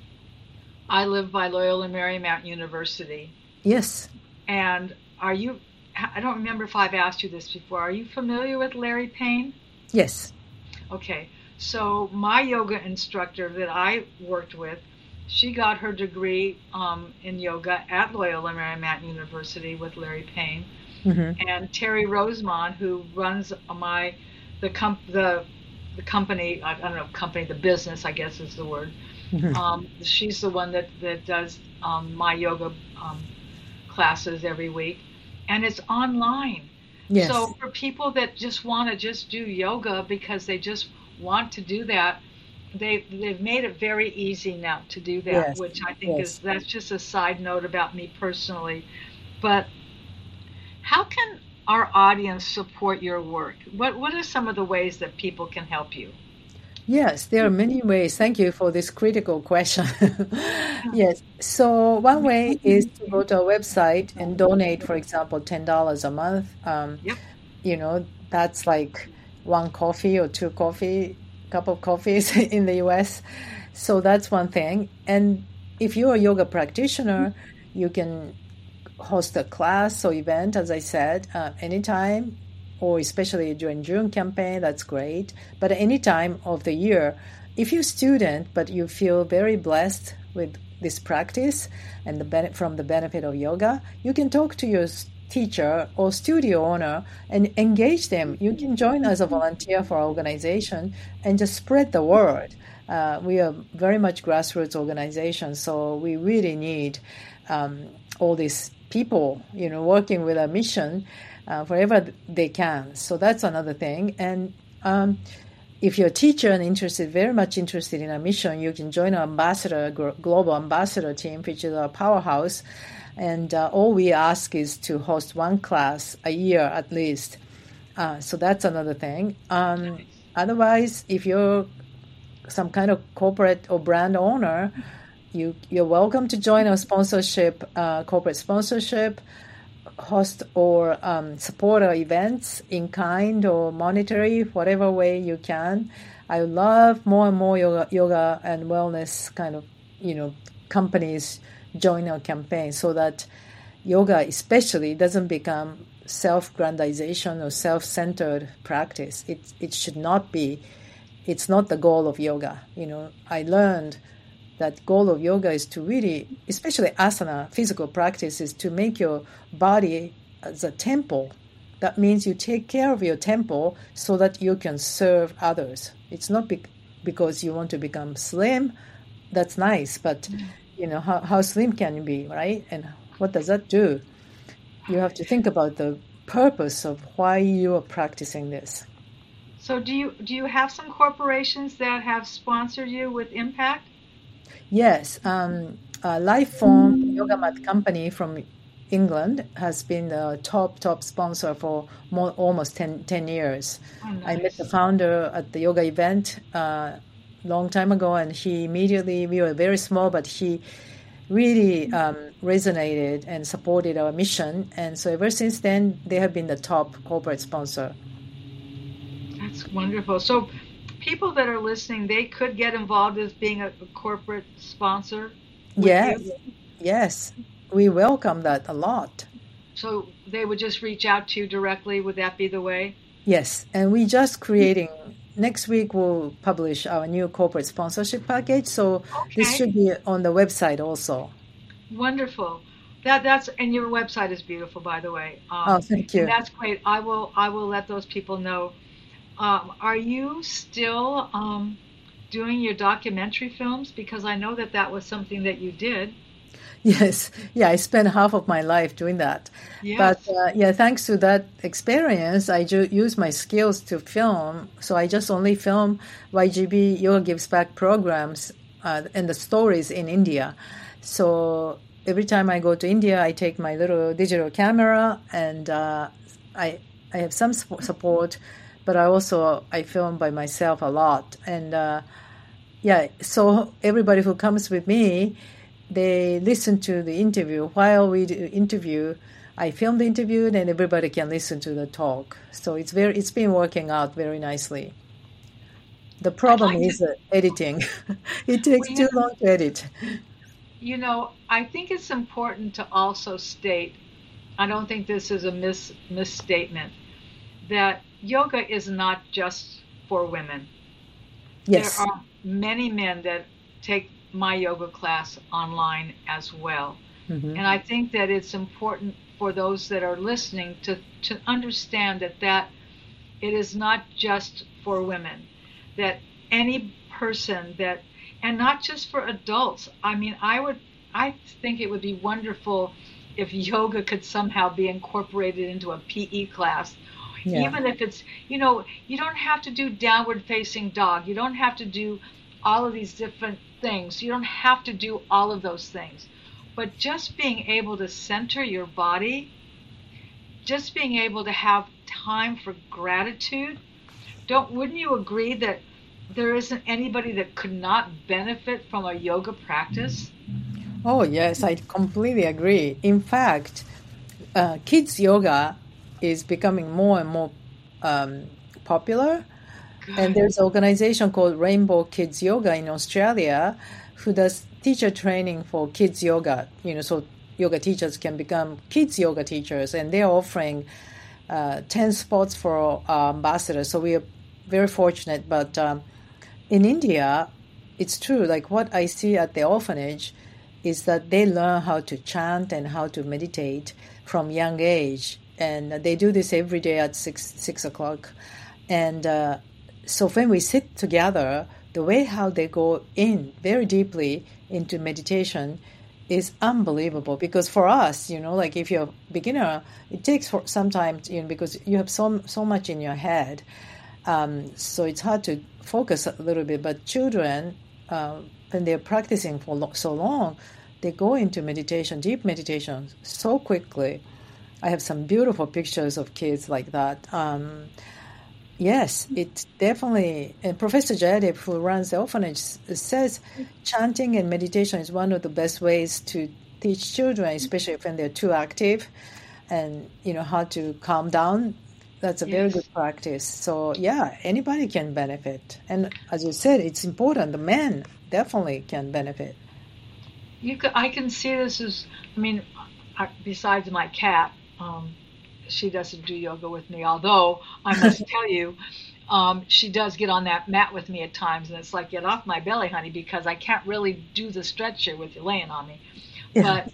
[SPEAKER 1] I live by Loyola Marymount University.
[SPEAKER 2] Yes.
[SPEAKER 1] And are you, I don't remember if I've asked you this before, are you familiar with Larry Payne?
[SPEAKER 2] Yes.
[SPEAKER 1] Okay. So my yoga instructor that I worked with, she got her degree um, in yoga at Loyola Marymount University with Larry Payne. Mm-hmm. And Terry Rosemont, who runs my, the comp, the the company, I don't know, company, the business, I guess is the word. Mm-hmm. Um, she's the one that, that does um, my yoga um, classes every week. And it's online. Yes. So for people that just want to just do yoga because they just want to do that, they, they've made it very easy now to do that, yes. which I think yes. is, that's just a side note about me personally. But how can our audience support your work? What What are some of the ways that people can help you?
[SPEAKER 2] Yes, there are many ways. Thank you for this critical question. Yes. So one way is to go to our website and donate, for example, ten dollars a month. Um, yep. You know, that's like one coffee or two coffee, cup of coffees in the U S. So that's one thing. And if you're a yoga practitioner, you can host a class or event, as I said, uh, anytime, or especially during June campaign, that's great. But any time of the year, if you're a student, but you feel very blessed with this practice and the ben- from the benefit of yoga, you can talk to your teacher or studio owner and engage them. You can join as a volunteer for our organization and just spread the word. Uh, we are very much grassroots organization, so we really need um, all these people, you know, working with a mission uh, wherever they can. So that's another thing. And um, if you're a teacher and interested, very much interested in our mission, you can join our ambassador, global ambassador team, which is our powerhouse. And uh, all we ask is to host one class a year at least. Uh, so that's another thing. Um, otherwise, if you're some kind of corporate or brand owner, You, you're welcome to join our sponsorship, uh, corporate sponsorship, host or um, support our events in kind or monetary, whatever way you can. I love more and more yoga, yoga and wellness kind of, you know, companies join our campaign so that yoga especially doesn't become self-grandization or self-centered practice. It, it should not be. It's not the goal of yoga. You know, I learned that goal of yoga is to really, especially asana, physical practice, is to make your body as a temple. That means you take care of your temple so that you can serve others. It's not be- because you want to become slim. That's nice, but you know how, how slim can you be, right? And what does that do? You have to think about the purpose of why you are practicing this.
[SPEAKER 1] So do you do you have some corporations that have sponsored you with impact?
[SPEAKER 2] Yes, um, uh, Lifeform Yoga Mat Company from England has been the top, top sponsor for more, almost ten, ten years. Oh, nice. I met the founder at the yoga event a uh, long time ago, and he immediately, we were very small, but he really um, resonated and supported our mission. And so ever since then, they have been the top corporate sponsor.
[SPEAKER 1] That's wonderful. So people that are listening, they could get involved as being a, a corporate sponsor?
[SPEAKER 2] Yes, you? Yes. We welcome that a lot.
[SPEAKER 1] So they would just reach out to you directly? Would that be the way?
[SPEAKER 2] Yes. And we just creating, next week we'll publish our new corporate sponsorship package. So okay. This should be on the website also.
[SPEAKER 1] Wonderful. That that's and your website is beautiful, by the way.
[SPEAKER 2] Um, oh, thank you.
[SPEAKER 1] And that's great. I will I will let those people know. Um, are you still um, doing your documentary films? Because I know that that was something that you did.
[SPEAKER 2] Yes, yeah, I spent half of my life doing that. But
[SPEAKER 1] Yes.
[SPEAKER 2] uh, yeah, thanks to that experience, I ju- use my skills to film. So I just only film Y G B Yoga Gives Back programs uh, and the stories in India. So every time I go to India, I take my little digital camera and uh, I I have some sp- support, but I also I film by myself a lot. And uh, yeah, so everybody who comes with me, they listen to the interview. While we do interview, I film the interview, and everybody can listen to the talk. So it's very, it's been working out very nicely. The
[SPEAKER 1] I'd
[SPEAKER 2] problem
[SPEAKER 1] like to,
[SPEAKER 2] is uh, editing. It takes
[SPEAKER 1] well, you
[SPEAKER 2] too long to edit.
[SPEAKER 1] You know, I think it's important to also state, I don't think this is a mis- misstatement, that yoga is not just for women. There
[SPEAKER 2] Yes.
[SPEAKER 1] are many men that take my yoga class online as well.
[SPEAKER 2] Hmm.
[SPEAKER 1] And I think that it's important for those that are listening to, to understand that, that it is not just for women, that any person that, and not just for adults. I mean, I would, I think it would be wonderful if yoga could somehow be incorporated into a P E class.
[SPEAKER 2] Yeah.
[SPEAKER 1] Even if it's, you know, you don't have to do downward facing dog. You don't have to do all of these different things. You don't have to do all of those things. But just being able to center your body, just being able to have time for gratitude, don't wouldn't you agree that there isn't anybody that could not benefit from a yoga practice?
[SPEAKER 2] Oh, yes, I completely agree. In fact, uh, kids yoga is becoming more and more um, popular. And
[SPEAKER 1] Good.
[SPEAKER 2] there's an organization called Rainbow Kids Yoga in Australia who does teacher training for kids yoga. You know, so yoga teachers can become kids yoga teachers, and they're offering uh, ten spots for uh, ambassadors. So we are very fortunate. But um, in India, it's true. Like what I see at the orphanage is that they learn how to chant and how to meditate from young age, and they do this every day at six six o'clock. And uh, so when we sit together, the way how they go in very deeply into meditation is unbelievable. Because for us, you know, like if you're a beginner, it takes for some time, to, you know, because you have so so much in your head, um, so it's hard to focus a little bit. But children, uh, when they're practicing for lo- so long, they go into meditation, deep meditation, so quickly. I have some beautiful pictures of kids like that. Um, Yes, it definitely. And Professor Jayadeva, who runs the orphanage, s- says chanting and meditation is one of the best ways to teach children, especially when they're too active, and you know how to calm down. That's a very good
[SPEAKER 1] Yes.
[SPEAKER 2] practice. So yeah, anybody can benefit. And as you said, it's important. The men definitely can benefit.
[SPEAKER 1] You can, I can see this as, I mean, I, besides my cat, um, she doesn't do yoga with me, although I must tell you, um, she does get on that mat with me at times, and it's like, get off my belly, honey, because I can't really do the stretch here with you laying on me.
[SPEAKER 2] Yeah.
[SPEAKER 1] But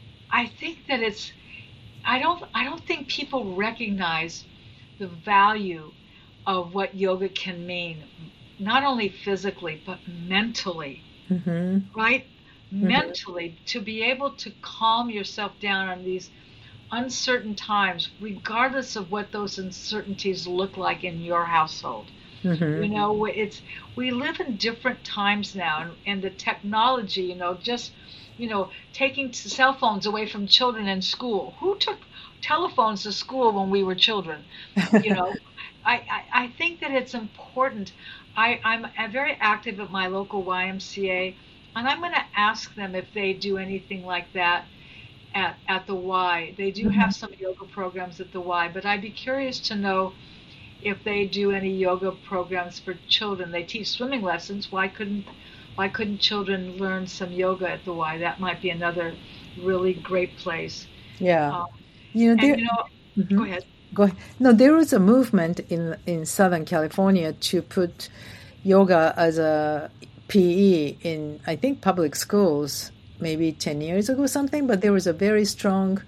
[SPEAKER 1] I think that it's, I don't, I don't think people recognize the value of what yoga can mean, not only physically, but mentally,
[SPEAKER 2] Mm-hmm.
[SPEAKER 1] right?
[SPEAKER 2] Mm-hmm.
[SPEAKER 1] Mentally, to be able to calm yourself down on these uncertain times, regardless of what those uncertainties look like in your household. You
[SPEAKER 2] Mm-hmm.
[SPEAKER 1] know, it's we live in different times now, and, and the technology, you know, just you know, taking cell phones away from children in school. Who took telephones to school when we were children? You know, I, I, I think that it's important. I, I'm very active at my local Y M C A, and I'm going to ask them if they do anything like that at, at the Y. They do
[SPEAKER 2] Mm-hmm.
[SPEAKER 1] have some yoga programs at the Y, but I'd be curious to know if they do any yoga programs for children. They teach swimming lessons. Why couldn't why couldn't children learn some yoga at the Y? That might be another really great place.
[SPEAKER 2] Yeah.
[SPEAKER 1] Um,
[SPEAKER 2] You know,
[SPEAKER 1] and
[SPEAKER 2] there.
[SPEAKER 1] you know, go
[SPEAKER 2] Mhm.
[SPEAKER 1] ahead.
[SPEAKER 2] Go ahead. No, there was a movement in in Southern California to put yoga as a P E in, I think, public schools maybe ten years ago or something, but there was a very strong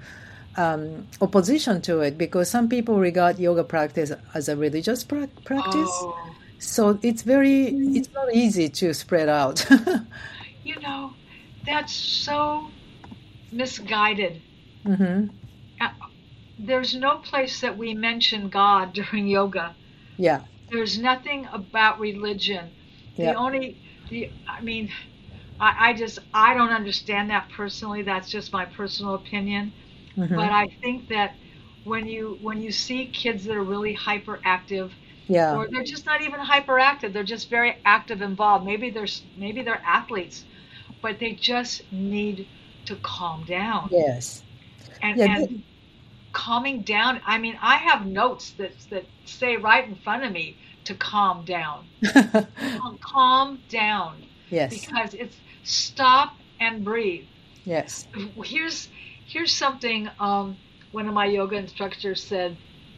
[SPEAKER 2] um, opposition to it because some people regard yoga practice as a religious pra- practice.
[SPEAKER 1] Oh,
[SPEAKER 2] So it's very, it's not easy to spread out.
[SPEAKER 1] you know, that's so. misguided.
[SPEAKER 2] Mm-hmm.
[SPEAKER 1] Uh, There's no place that we mention God during yoga.
[SPEAKER 2] Yeah.
[SPEAKER 1] There's nothing about religion. The
[SPEAKER 2] Yeah.
[SPEAKER 1] only, the I mean, I, I just I don't understand that personally. That's just my personal opinion. But
[SPEAKER 2] Mm-hmm.
[SPEAKER 1] I think that when you when you see kids that are really hyperactive,
[SPEAKER 2] Yeah.
[SPEAKER 1] or they're just not even hyperactive, they're just very active, involved. Maybe they're maybe they're athletes, but they just need to calm down.
[SPEAKER 2] Yes.
[SPEAKER 1] And
[SPEAKER 2] Yeah.
[SPEAKER 1] and calming down. I mean, I have notes that that say right in front of me to calm down.
[SPEAKER 2] They-
[SPEAKER 1] Calm, calm down,
[SPEAKER 2] yes.
[SPEAKER 1] because it's stop and breathe.
[SPEAKER 2] Yes.
[SPEAKER 1] Here's here's something um, one of my yoga instructors said.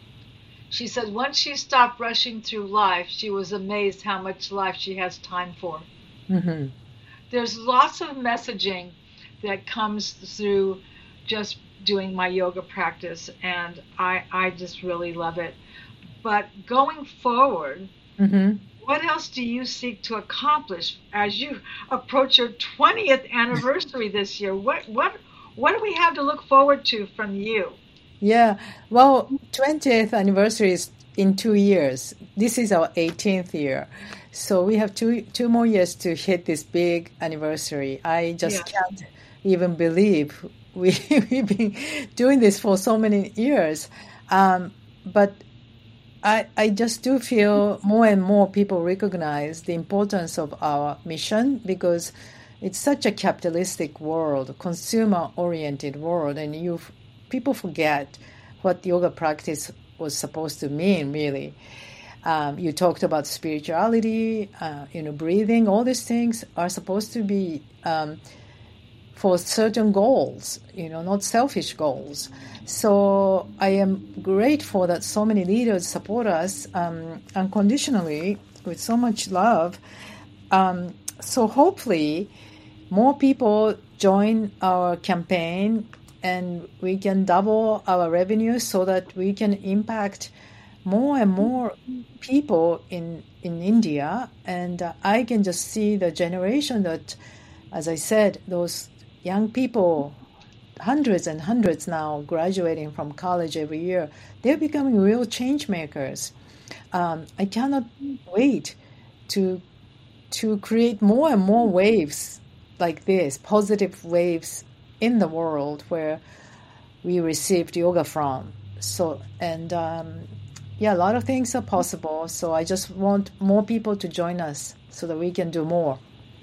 [SPEAKER 1] She said once she stopped rushing through life, she was amazed how much life she has time for.
[SPEAKER 2] Mm-hmm.
[SPEAKER 1] There's lots of messaging that comes through just doing my yoga practice, and I, I just really love it. But going forward,
[SPEAKER 2] Mm-hmm.
[SPEAKER 1] what else do you seek to accomplish as you approach your twentieth anniversary this year? What what what do we have to look forward to from you?
[SPEAKER 2] Yeah. Well, twentieth anniversary is in two years. This is our eighteenth year. So we have two two more years to hit this big anniversary. I just
[SPEAKER 1] Yes.
[SPEAKER 2] can't even believe we, we've been doing this for so many years. Um, but I, I just do feel more and more people recognize the importance of our mission, because it's such a capitalistic world, consumer-oriented world, and you people forget what yoga practice was supposed to mean, really. Um, you talked about spirituality, uh, you know, breathing. All these things are supposed to be um, for certain goals, you know, not selfish goals. So I am grateful that so many leaders support us um, unconditionally with so much love. Um, so hopefully more people join our campaign and we can double our revenue so that we can impact more and more people in, in India. And uh, I can just see the generation that, as I said, those young people, hundreds and hundreds now graduating from college every year, they're becoming real change makers. Um, I cannot wait to to create more and more waves like this, positive waves in the world where we received yoga from. So, and um, yeah, a lot of things are possible. So I just want more people to join us so that we can do more.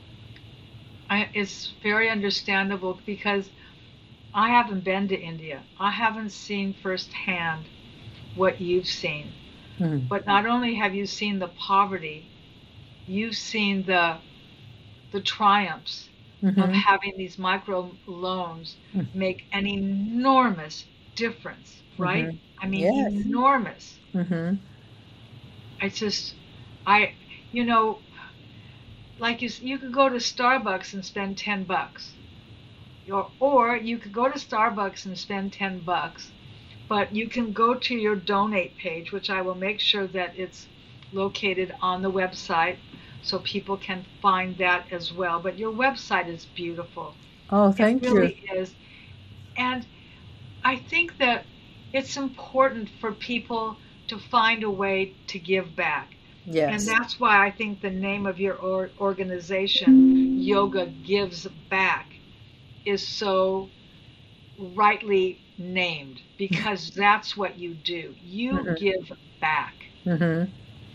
[SPEAKER 1] I, it's very understandable because I haven't been to India. I haven't seen firsthand what you've seen.
[SPEAKER 2] Mm.
[SPEAKER 1] But not only have you seen the poverty, you've seen the the triumphs of
[SPEAKER 2] Mm-hmm.
[SPEAKER 1] having these micro loans make an enormous difference, right?
[SPEAKER 2] Mm-hmm.
[SPEAKER 1] I mean,
[SPEAKER 2] Yes.
[SPEAKER 1] enormous.
[SPEAKER 2] Mm-hmm.
[SPEAKER 1] It's just, I, you know, like you, you could go to Starbucks and spend ten bucks. Or, or you could go to Starbucks and spend ten bucks, but you can go to your donate page, which I will make sure that it's located on the website so people can find that as well. But your website is beautiful.
[SPEAKER 2] Oh,
[SPEAKER 1] It
[SPEAKER 2] thank you.
[SPEAKER 1] really is. And I think that it's important for people to find a way to give back. And
[SPEAKER 2] Yes.
[SPEAKER 1] that's why I think the name of your or- organization, Yoga Gives Back, is so rightly named, because that's what you do. You
[SPEAKER 2] Mm-hmm.
[SPEAKER 1] give back.
[SPEAKER 2] Mm-hmm.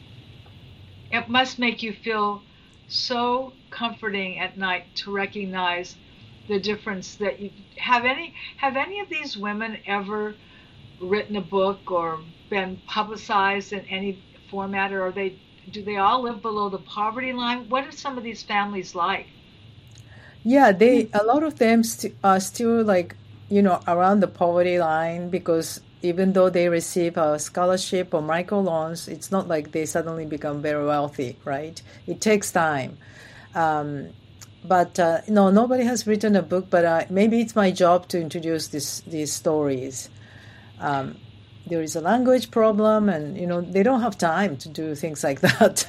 [SPEAKER 1] It must make you feel so comforting at night to recognize the difference that you have. Any have any of these women ever written a book or been publicized in any format, or are they do they all live below the poverty line? What are some of these families like?
[SPEAKER 2] Yeah, they a lot of them st are still like, you know, around the poverty line, because even though they receive a scholarship or microloans, it's not like they suddenly become very wealthy, right? It takes time. Um, but uh, no, nobody has written a book, but uh, maybe it's my job to introduce this these stories. Um, there is a language problem, and you know they don't have time to do things like that.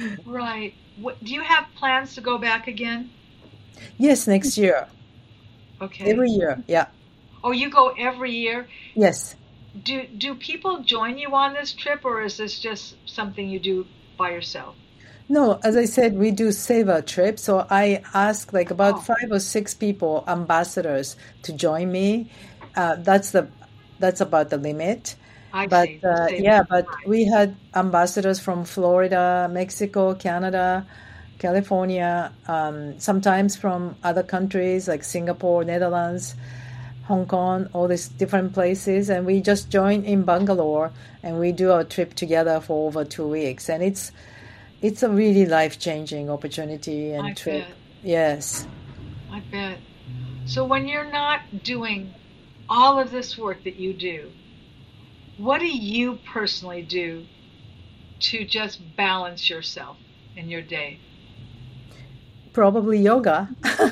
[SPEAKER 1] Right. What, do you have plans to go back again?
[SPEAKER 2] Yes, next year.
[SPEAKER 1] Okay.
[SPEAKER 2] Every year, yeah.
[SPEAKER 1] Oh, you go every year?
[SPEAKER 2] Yes.
[SPEAKER 1] Do do people join you on this trip, or is this just something you do by yourself?
[SPEAKER 2] No, as I said, we do save a trip. So I ask like about
[SPEAKER 1] Oh,
[SPEAKER 2] five or six people, ambassadors, to join me. Uh, that's the that's about the limit.
[SPEAKER 1] I
[SPEAKER 2] But
[SPEAKER 1] see.
[SPEAKER 2] uh,
[SPEAKER 1] Save
[SPEAKER 2] yeah, but
[SPEAKER 1] right.
[SPEAKER 2] we had ambassadors from Florida, Mexico, Canada, California, um, sometimes from other countries like Singapore, Netherlands, Hong Kong, all these different places. And we just join in Bangalore and we do our trip together for over two weeks. And it's it's a really life-changing opportunity and
[SPEAKER 1] I
[SPEAKER 2] trip.
[SPEAKER 1] bet.
[SPEAKER 2] Yes.
[SPEAKER 1] I bet. So when you're not doing all of this work that you do, what do you personally do to just balance yourself in your day?
[SPEAKER 2] Probably yoga.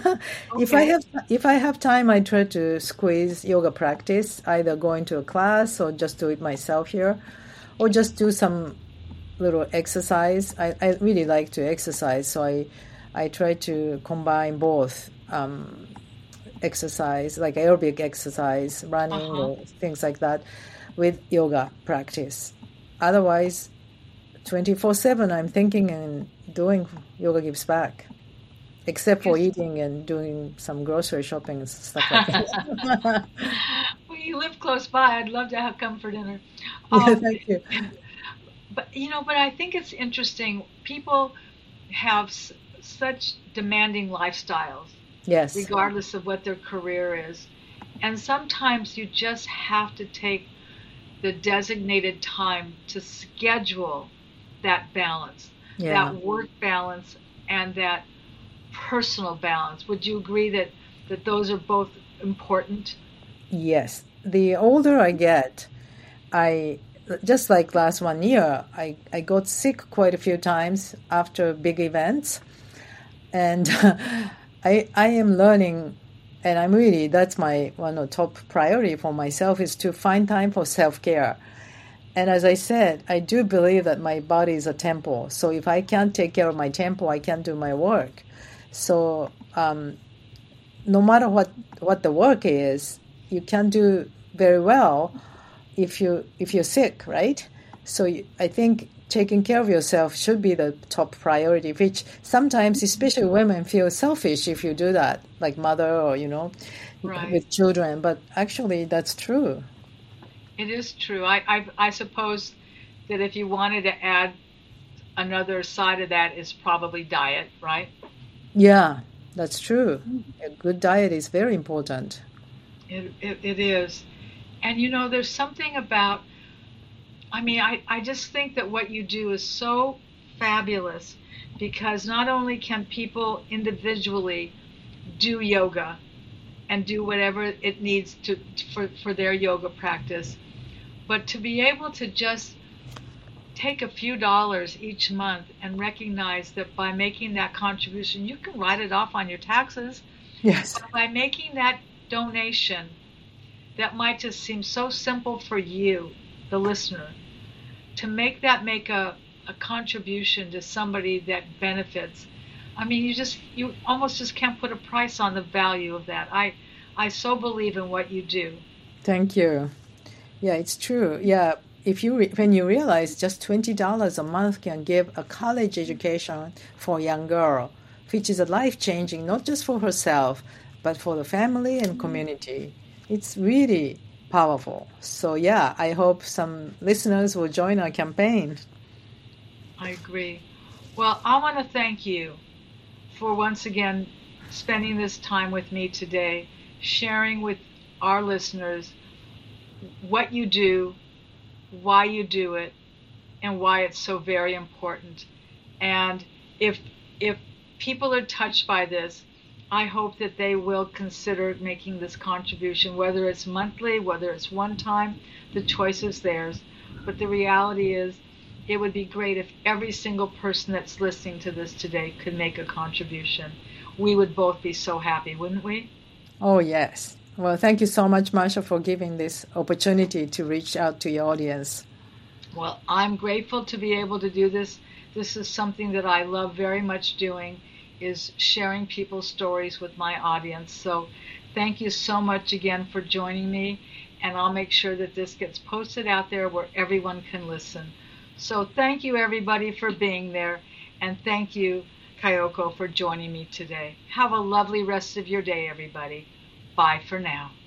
[SPEAKER 2] If I
[SPEAKER 1] Okay.
[SPEAKER 2] have if I have time, I try to squeeze yoga practice, either going to a class or just do it myself here, or just do some little exercise. I, I really like to exercise, so I I try to combine both um, exercise, like aerobic exercise, running
[SPEAKER 1] Uh-huh.
[SPEAKER 2] or things like that, with yoga practice. Otherwise, twenty-four seven, I'm thinking and doing yoga gives back, except for
[SPEAKER 1] Is
[SPEAKER 2] eating and doing some grocery shopping and stuff like that.
[SPEAKER 1] well, you live close by. I'd love to have come for dinner.
[SPEAKER 2] Yeah,
[SPEAKER 1] Um,
[SPEAKER 2] thank you.
[SPEAKER 1] but you know, but I think it's interesting. People have s- such demanding lifestyles,
[SPEAKER 2] Yes,
[SPEAKER 1] regardless of what their career is. And sometimes you just have to take the designated time to schedule that balance,
[SPEAKER 2] yeah,
[SPEAKER 1] that work balance, and that personal balance. Would you agree that, that those are both important?
[SPEAKER 2] yes. The older I get, I just like last one year, I, I got sick quite a few times after big events, and I I am learning, and I'm really that's my one of top priority for myself is to find time for self care. And as I said, I do believe that my body is a temple. So if I can't take care of my temple, I can't do my work. So um, no matter what what the work is, you can do very well if you if you're sick, right? So you, I think taking care of yourself should be the top priority. Which sometimes, especially women, feel selfish if you do that, like mother or you know,
[SPEAKER 1] Right.
[SPEAKER 2] with children. But actually, that's true.
[SPEAKER 1] It is true. I, I, I suppose that if you wanted to add another side of that is probably diet, right?
[SPEAKER 2] Yeah, that's true. A good diet is very important.
[SPEAKER 1] It, it, it is. And you know, there's something about, I mean, I, I just think that what you do is so fabulous because not only can people individually do yoga and do whatever it needs to for, for their yoga practice, but to be able to just take a few dollars each month and recognize that by making that contribution, you can write it off on your taxes,
[SPEAKER 2] Yes.
[SPEAKER 1] but by making that donation, that might just seem so simple for you, the listener, to make that make a, a contribution to somebody that benefits. I mean, you just, you almost just can't put a price on the value of that. I, I so believe in what you do.
[SPEAKER 2] Thank you. Yeah, it's true. Yeah, if you re- when you realize just twenty dollars a month can give a college education for a young girl, which is a life changing not just for herself, but for the family and community. It's really powerful. So yeah, I hope some listeners will join our campaign.
[SPEAKER 1] I agree. Well, I want to thank you for once again spending this time with me today, sharing with our listeners what you do, why you do it, and why it's so very important. And if if people are touched by this, I hope that they will consider making this contribution, whether it's monthly, whether it's one time, the choice is theirs. But the reality is, it would be great if every single person that's listening to this today could make a contribution. We would both be so happy, wouldn't we?
[SPEAKER 2] Oh yes. Well, thank you so much, Marsha, for giving this opportunity to reach out to your audience.
[SPEAKER 1] Well, I'm grateful to be able to do this. This is something that I love very much doing, is sharing people's stories with my audience. So thank you so much again for joining me, and I'll make sure that this gets posted out there where everyone can listen. So thank you, everybody, for being there, and thank you, Kayoko, for joining me today. Have a lovely rest of your day, everybody. Bye for now.